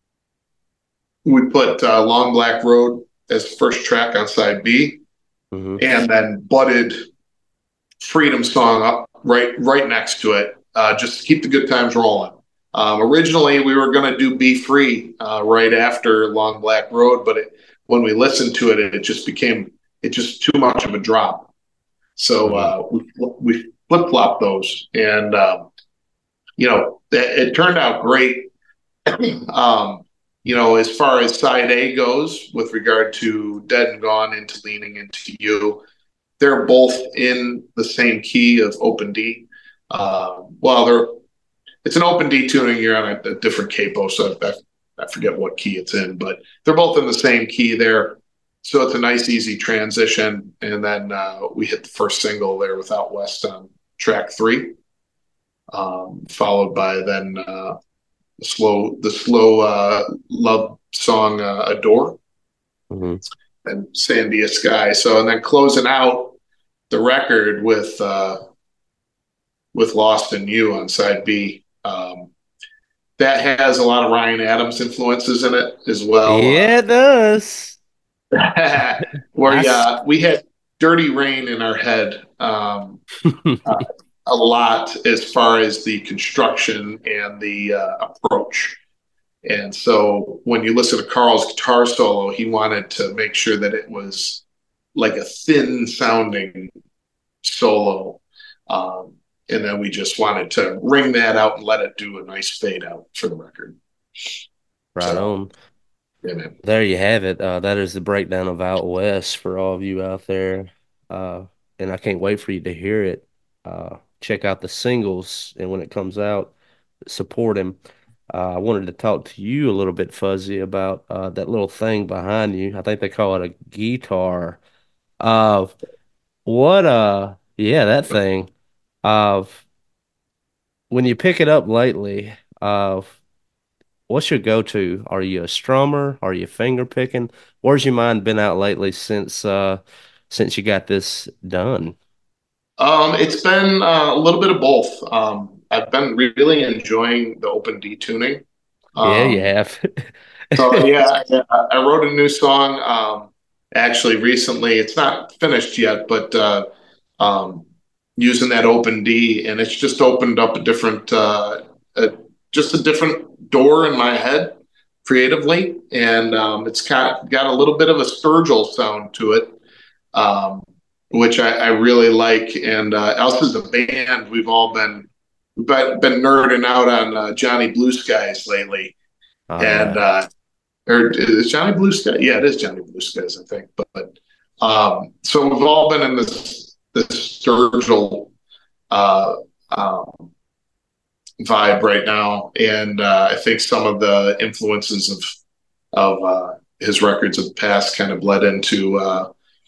we put uh, Long Black Road as first track on side B, Hmm. and then butted Freedom Song up right right next to it, uh, just to keep the good times rolling. Um, originally, we were going to do Be Free uh, right after Long Black Road, but it, when we listened to it, it just became it just too much of a drop. So Hmm. uh, we we flip flopped those, and um, you know it, it turned out great. um, you know, as far as side A goes, with regard to Dead and Gone into Leaning into You, they're both in the same key of open D. Uh, well, they're it's an open D tuning. You're on a, a different capo, so I, I forget what key it's in, but they're both in the same key there. So it's a nice, easy transition. And then uh, we hit the first single there with Out West on track three, um, followed by then uh, the slow, the slow uh, love song uh, "Adore" Hmm. and "Sandia Sky." So and then closing out the record with uh, with "Lost in You" on side B. Um, that has a lot of Ryan Adams influences in it as Yeah, well. it does. Uh, where I s- yeah, we had "Dirty Rain" in our head um, uh, a lot as far as the construction and the uh, approach. And so when you listen to Carl's guitar solo, he wanted to make sure that it was like a thin sounding solo. Um, and then we just wanted to ring that out and let it do a nice fade out for the record. right So, on. yeah, man. There you have it. Uh, that is the breakdown of Out West for all of you out there. Uh, and I can't wait for you to hear it. Uh, check out the singles, and when it comes out, support him. Uh, I wanted to talk to you a little bit, Fuzzy, about uh, that little thing behind you. I think they call it a guitar. Uh, what, uh, yeah, that thing. Uh, when you pick it up lately, uh, what's your go-to? Are you a strummer? Are you finger picking? Where's your mind been out lately since uh since you got this done? Um, it's been uh, a little bit of both. Um, I've been really enjoying the open D tuning. Yeah, you Um, have. so yeah, I, I wrote a new song um, actually recently. It's not finished yet, but uh, um, using that open D, and it's just opened up a different, uh, a, just a different door in my head creatively, and um, it's got got a little bit of a Sturgill sound to it, um, which I, I really like. And uh, us as a band, we've all been we've been, been nerding out on uh, Johnny Blue Skies lately, Oh and yeah. uh, or is Johnny Blue Skies? Yeah, it is Johnny Blue Skies, I think. But um, so we've all been in this this Sturgill uh, um, vibe right now, and uh, I think some of the influences of of uh, his records of the past kind of bled into uh,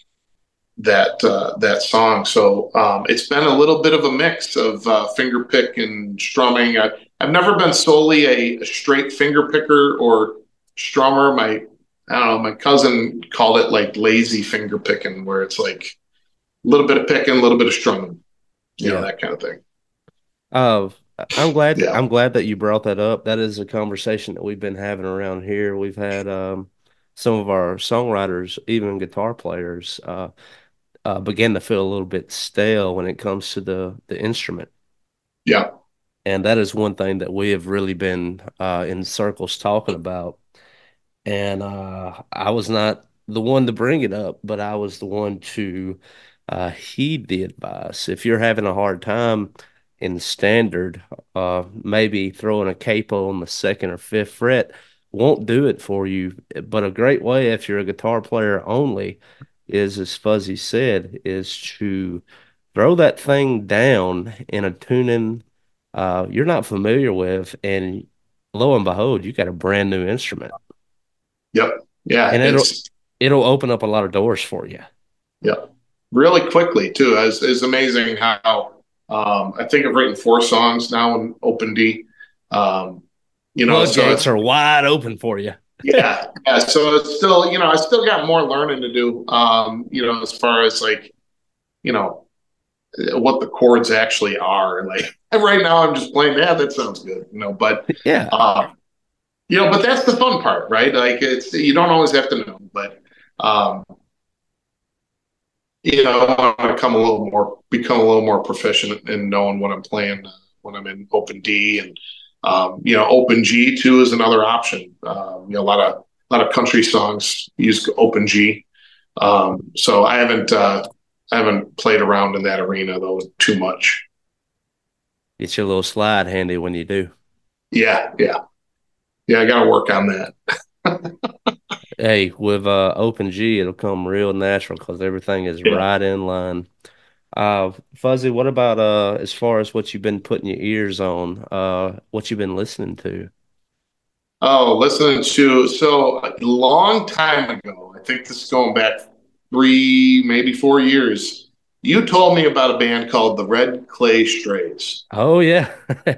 that uh, that song. So um, it's been a little bit of a mix of uh, finger pick and strumming. I, I've never been solely a, a straight finger picker or strummer. My I don't know. My cousin called it like lazy finger picking, where it's like a little bit of picking, a little bit of strumming, you know, Yeah. that kind of thing. Uh, I'm glad Yeah, I'm glad that you brought that up. That is a conversation that we've been having around here. We've had um, some of our songwriters, even guitar players, uh, uh, begin to feel a little bit stale when it comes to the the instrument. yeah, And that is one thing that we have really been uh, in circles talking about. And uh, I was not the one to bring it up, but I was the one to uh, heed the advice. If you're having a hard time in standard, uh, maybe throwing a capo on the second or fifth fret won't do it for you. But a great way, if you're a guitar player only, is, as Fuzzy said, is to throw that thing down in a tuning uh, you're not familiar with, and lo and behold, you got a brand new instrument, yep, yeah. and it'll It's it'll open up a lot of doors for you. yeah, really quickly too. It's, it's amazing how um, I think I've written four songs now in Open D. Um, you know, so Floodgates it's are wide open for you. yeah, yeah. So it's still, you know, I still got more learning to do. Um, you know, as far as like, you know, what the chords actually are. Like right now, I'm just playing. Yeah, that sounds good. You know, but Yeah, uh, you know, but that's the fun part, right? Like it's you don't always have to know, but um, you know, I want to come a little more, become a little more proficient in knowing what I'm playing uh, when I'm in Open D, and um, you know, Open G too is another option. Um, you know, a lot of a lot of country songs use Open G, um, so I haven't uh, I haven't played around in that arena though too much. get your little slide handy when you do. Yeah, yeah, yeah. I got to work on that. Hey, with uh, Open G, it'll come real natural because everything is Yeah. right in line. Uh, Fuzzy, what about uh, as far as what you've been putting your ears on? Uh, what you've been listening to? Oh, listening to so a long time ago, I think this is going back three, maybe four years. You told me about a band called the Red Clay Strays. Oh yeah,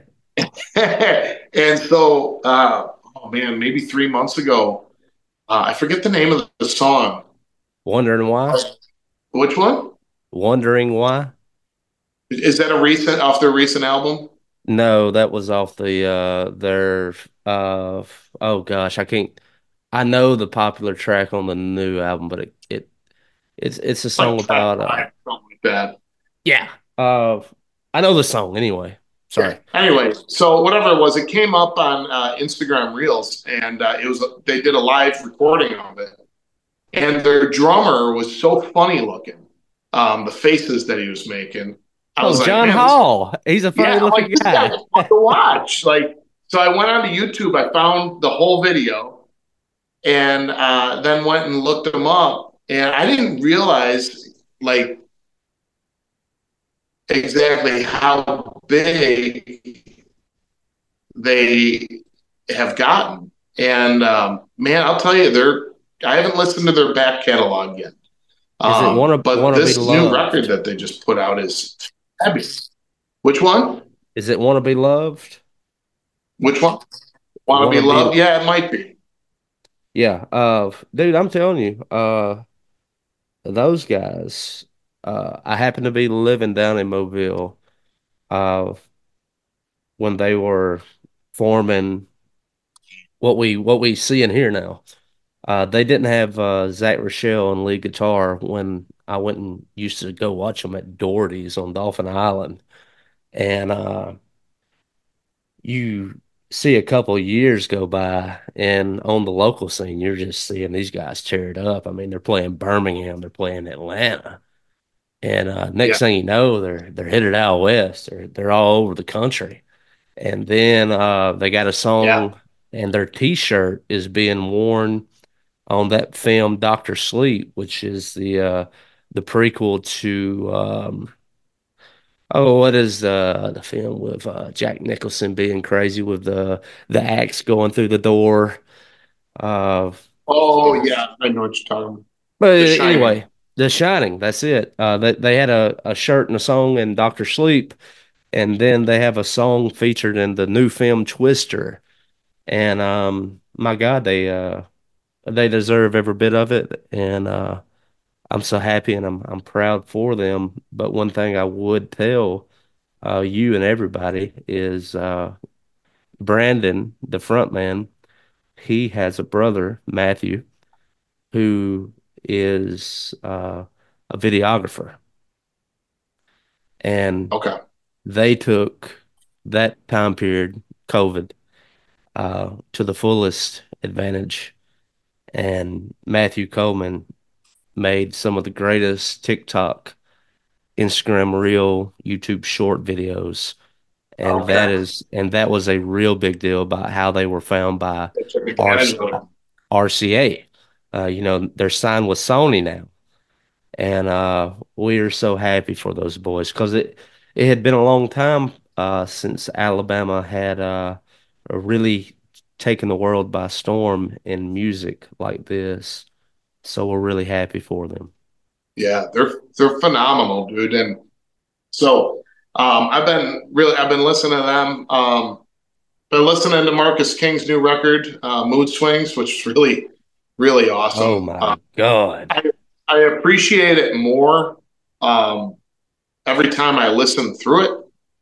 And so, uh, oh man, maybe three months ago, uh, I forget the name of the song. wondering why? Which one? Wondering why? Is that a recent off their recent album? No, that was off the uh their uh oh gosh, I can't I know the popular track on the new album, but it, it it's it's a Like song track about uh five, something like that. yeah. Uh I know the song anyway. Yeah. Sorry. Anyway, so whatever it was, it came up on uh, Instagram Reels, and uh, it was they did a live recording of it, and their drummer was so funny looking. Um, the faces that he was making, I Oh, was like, John man, this Hall. He's a funny yeah, I'm like looking this guy guy. was fun to watch. Like, so I went onto YouTube, I found the whole video, and uh, then went and looked him up, and I didn't realize like exactly how big they have gotten. And um, man, I'll tell you, they're I haven't listened to their back catalog yet. Is it Um, wanna but wanna be this new loved? record that they just put out is fabulous. Which one? Is it wanna be loved? Which one? Want to be Wanna be loved? Yeah, it might be. yeah. Uh dude, I'm telling you, uh those guys, uh, I happened to be living down in Mobile uh, when they were forming what we what we see and hear now. Uh, they didn't have uh, Zach Rochelle on lead guitar when I went and used to go watch them at Doherty's on Dolphin Island, and uh, you see a couple of years go by, and on the local scene, you're just seeing these guys tear it up. I mean, they're playing Birmingham, they're playing Atlanta, and uh, next Yeah, thing you know, they're they're headed out west. They're they're all over the country, and then uh, they got a yeah. song, and their T-shirt is being worn on that film Doctor Sleep, which is the uh, the prequel to um, oh, what is the the film with uh, Jack Nicholson being crazy with the the axe going through the door? Uh, Oh yeah, I know what you're talking about. but The Shining. anyway, The Shining. That's it. Uh, they they had a, a shirt and a song in Doctor Sleep, and then they have a song featured in the new film Twister. And um, my God, they uh they deserve every bit of it, and uh, I'm so happy and I'm I'm proud for them. But one thing I would tell uh, you and everybody is uh, Brandon, the front man, he has a brother, Matthew, who is uh, a videographer. And Okay. they took that time period, COVID, uh, to the fullest advantage. And Matthew Coleman made some of the greatest TikTok, Instagram Reel, YouTube short videos. And Okay. that is, and that was a real big deal about how they were found by They took advantage RC, of it. R C A. Uh, you know, they're signed with Sony now. And uh, we are so happy for those boys because it, it had been a long time uh, since Alabama had uh, really taken the world by storm in music like this. So we're really happy for them. Yeah, they're they're phenomenal, dude. And so um, I've been really I've been listening to them. Um, been listening to Marcus King's new record, uh, Mood Swings, which is really really Oh awesome. Uh, my God. I I appreciate it more um, every time I listen through it.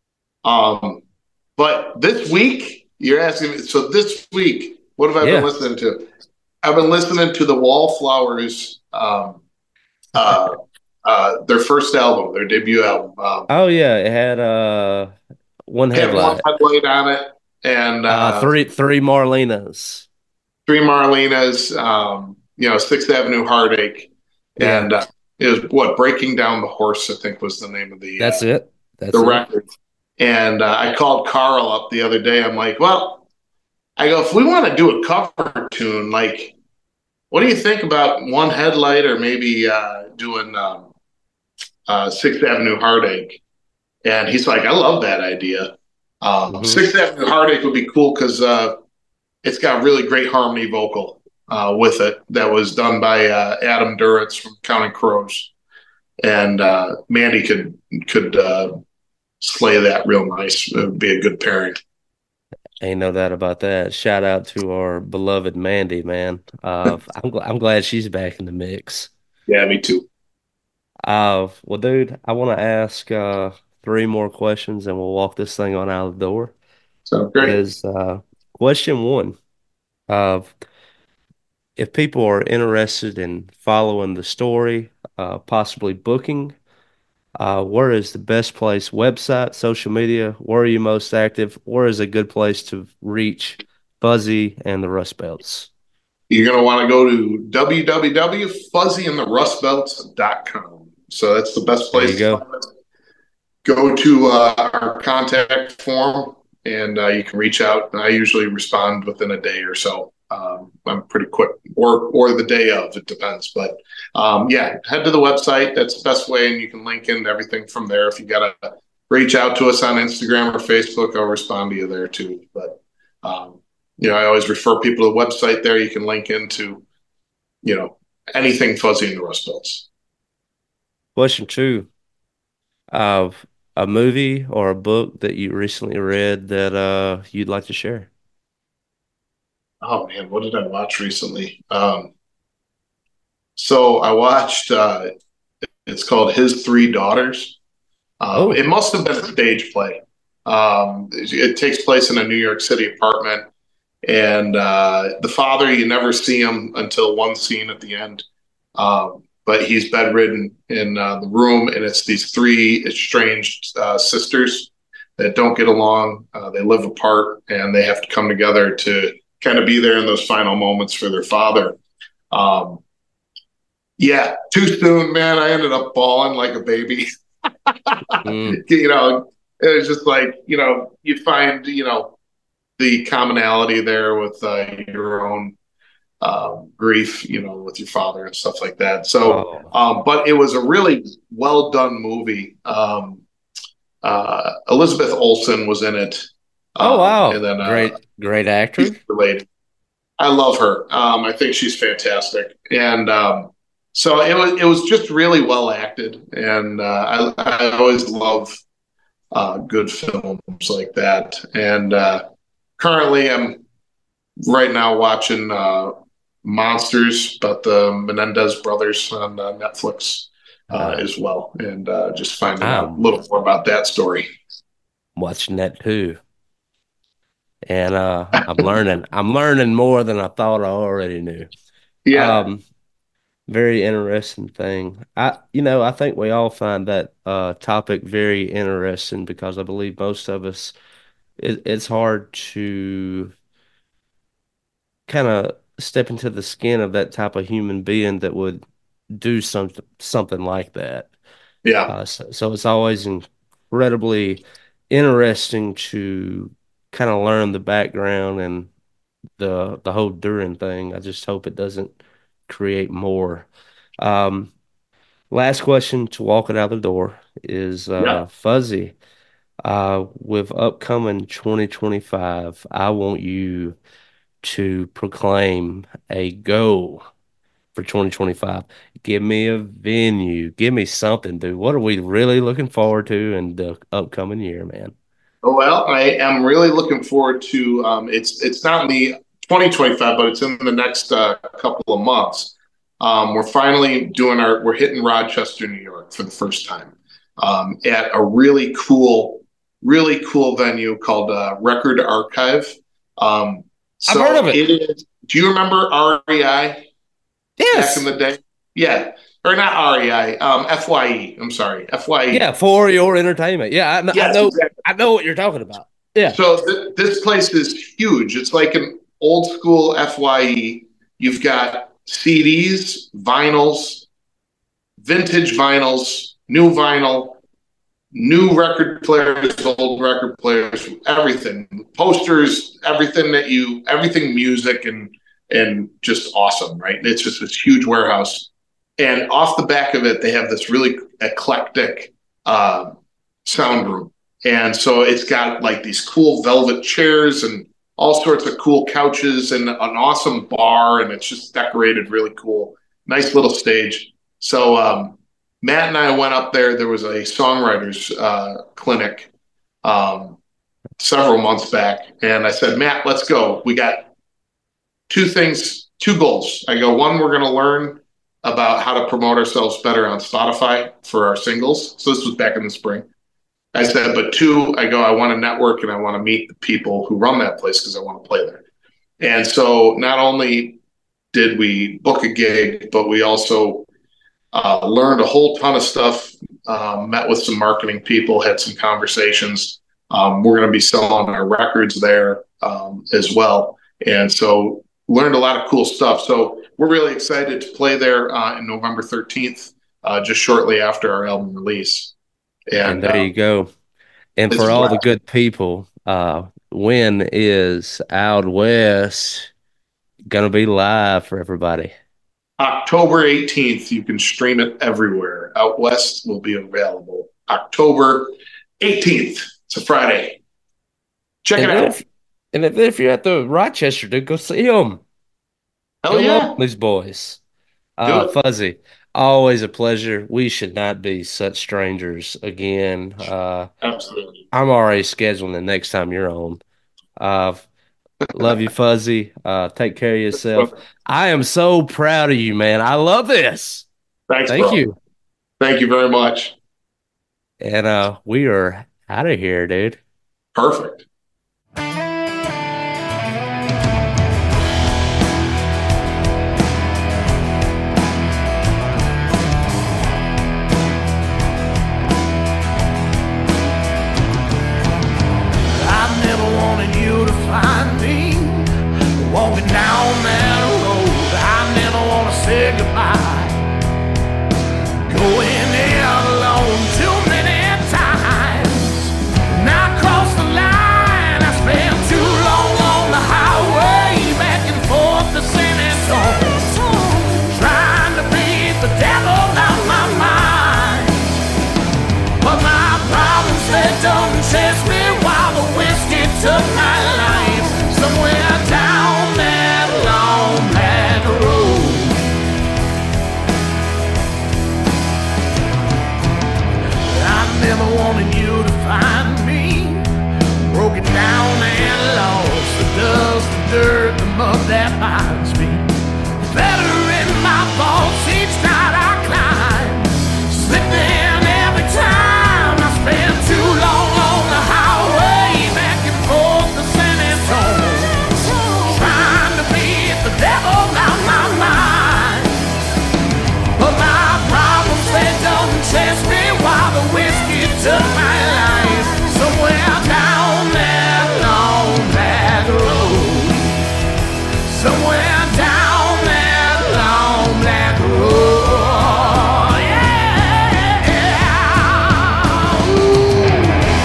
Um, but this week, you're asking me. So this week, what have I been Yeah. listening to? I've been listening to the Wallflowers. Um, uh, uh, their first album, their debut album. Um, Oh yeah, it had uh one had one headlight. headlight on it and Uh uh, three three Marlenas. three Marlenas, um, you know, Sixth Avenue Heartache. Yeah, And uh, it was what Breaking Down the Horse, I think was the name of the that's uh, it. the That's it. record. And uh, I called Carl up the other day. I'm like, well, I go, if we want to do a cover tune, like, what do you think about one headlight or maybe uh, doing um, uh, Sixth Avenue Heartache? And he's like, I love that idea. Um, Hmm. Sixth Avenue Heartache would be cool because uh, it's got really great harmony vocal uh, with it that was done by uh, Adam Duritz from Counting Crows. And uh, Mandy could could uh, slay that real nice. It would be a good pairing. Ain't no doubt about that. Shout out to our beloved Mandy, man. Uh I'm gl I'm glad she's back in the mix. Yeah, me too. Uh well dude, I want to ask uh three more questions and we'll walk this thing on out of the door. So great. Is uh question one. Uh if people are interested in following the story, uh possibly booking, Uh, where is the best place? Website, social media? Where are you most active? Where is a good place to reach Fuzzy and the Rust Belts? You're going to want to go to w w w dot fuzzy and the rust belts dot com. So that's the best There place you to go. find us. Go to uh, our contact form and uh, you can reach out. I usually respond within a day or so. Um, I'm pretty quick, or or the day of. It depends, but um, yeah, head to the website. That's the best way, and you can link into everything from there. If you got to reach out to us on Instagram or Facebook, I'll respond to you there too. But um, you know, I always refer people to the website. There, you can link into you know anything fuzzy in the Rust Belts. Question two, of a movie or a book that you recently read that uh you'd like to share? Oh man, what did I watch recently? Um, So I watched. Uh, it's called His Three Daughters. Um, Oh, it must have been a stage play. Um, it, it takes place in a New York City apartment, and uh, the father, you never see him until one scene at the end. Um, but he's bedridden in uh, the room, and it's these three estranged uh, sisters that don't get along. Uh, they live apart, and they have to come together to kind of be there in those final moments for their father. Um, yeah, too soon, man. I ended up bawling like a baby. mm, You know, it was just like, you know, you find, you know, the commonality there with uh, your own um, grief, you know, with your father and stuff like that. So, oh, um, but it was a really well done movie. Um, uh, Elizabeth Olsen was in it, oh, um, and wow. then uh, Great, great she's actor. related. I love her. Um, I think she's fantastic, and um, so it was. It was just really well acted, and uh, I, I always love uh, good films like that. And uh, currently, I'm right now watching uh, Monsters, about the Menendez brothers on uh, Netflix uh, Uh, as well, and uh, just finding out a I'm little more about that story. watching that too. And uh, I'm learning. I'm learning more than I thought I already knew. Yeah, Um, Very interesting thing. I, you know, I think we all find that uh topic very interesting because I believe most of us, it, it's hard to kind of step into the skin of that type of human being that would do something something like that. yeah, Uh, so, so it's always incredibly interesting to kind of learn the background and the the whole Durin thing. I just hope it doesn't create more. Um, Last question to walk it out the door is yeah. uh, Fuzzy. Uh, with upcoming twenty twenty-five, I want you to proclaim a goal for twenty twenty-five. Give me a venue. Give me something, dude. What are we really looking forward to in the upcoming year, man? Well, I am really looking forward to. Um, it's it's not in the twenty twenty-five, but it's in the next uh, couple of months. Um, we're finally doing our. We're hitting Rochester, New York, for the first time um, at a really cool, really cool venue called uh, Record Archive. Um, I've heard of so it. it is. Do you remember R E I back in Yes. the day? Yeah, or not R E I, um, F Y E. I'm sorry, F Y E. Yeah, for your entertainment. Yeah, I, kn- I Yes, know. exactly. I know what you're talking about. Yeah. So th- this place is huge. It's like an old school F Y E. You've got C Ds, vinyls, vintage vinyls, new vinyl, new record players, old record players, everything, posters, everything that you, everything music and and just awesome, right? It's just this huge warehouse, and off the back of it, they have this really eclectic uh, sound room, and so it's got like these cool velvet chairs and all sorts of cool couches and an awesome bar, and it's just decorated really cool. Nice little stage. So um, Matt and I went up there. There was a songwriters uh, clinic um, several months back, and I said, Matt, let's go. We got two things, two goals. I go, one, we're going to learn about how to promote ourselves better on Spotify for our singles. So this was back in the spring. I said, but two, I go, I want to network and I want to meet the people who run that place because I want to play there. And so not only did we book a gig, but we also uh, learned a whole ton of stuff, um, met with some marketing people, had some conversations. Um, we're going to be selling our records there um, as well. And so learned a lot of cool stuff. So we're really excited to play there uh, in November thirteenth, uh, just shortly after our album release. And And there you um, go. And it's for all the right. good people, uh, when is Out West gonna be live for everybody? October eighteenth. You can stream it everywhere. Out West will be available October eighteenth. It's a Friday. Check it And then out. if and if, if you're at the Rochester, dude, go see them. Hell Go love yeah. these boys. Do Uh, it. Fuzzy, always a pleasure. We should not be such strangers again. Uh, Absolutely. I'm already scheduling the next time you're on. Uh, Love you, Fuzzy. Uh, take care of yourself. I am so proud of you, man. I love this. Thanks, Thank bro. you. Thank you very much. And uh, we are out of here, dude. Perfect. Find me walking down that road. I never want to say goodbye. Going there alone too many times. And I crossed the line. I spent too long on the highway, back and forth to San Antonio, trying to beat the devil out my mind. But my problems, they don't chase me while the whiskey took my life. Somewhere down that long black road. I never wanted you to find me broken down and lost. The dust, the dirt, the mud that binds me. Better in my thoughts each night I climb, slipping every time. I spend too long on the highway, back and forth to San Antonio, the devil out my mind. But my problems, they don't chase me while the whiskey took my life. Somewhere down that long black road. Somewhere down that long black road. Yeah, yeah. Ooh.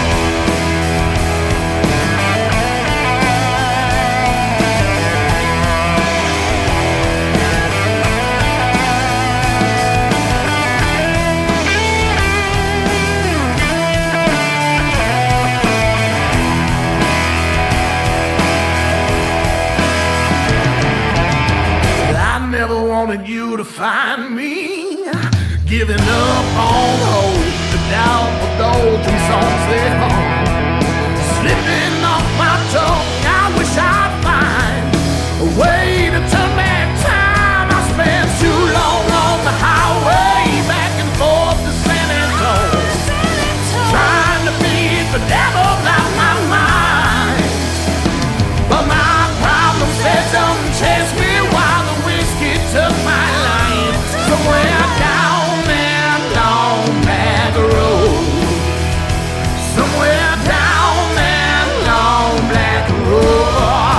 Wanted you to find me giving up on hope, the doubt with those and songs they hum, slipping off my tongue. I wish I'd find a way to turn back time. I spent too long on the highway, back and forth to San Antonio, trying to beat the devil out my mind. But my problems, they don't chase me while the whiskey took my life. Somewhere down that long back road. Somewhere down that long black road.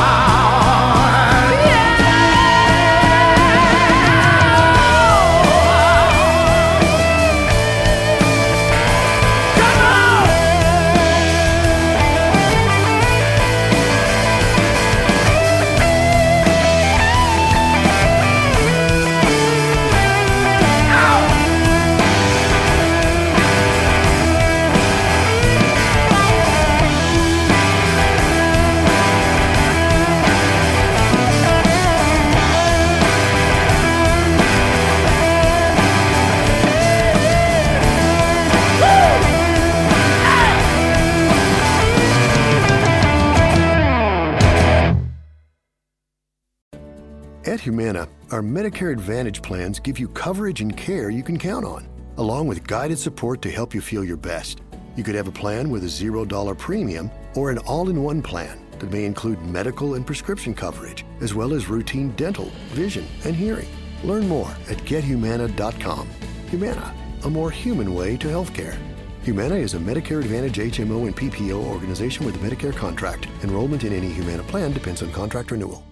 At Humana, our Medicare Advantage plans give you coverage and care you can count on, along with guided support to help you feel your best. You could have a plan with a zero dollar premium or an all-in-one plan that may include medical and prescription coverage, as well as routine dental, vision, and hearing. Learn more at get humana dot com. Humana, a more human way to healthcare. Humana is a Medicare Advantage H M O and P P O organization with a Medicare contract. Enrollment in any Humana plan depends on contract renewal.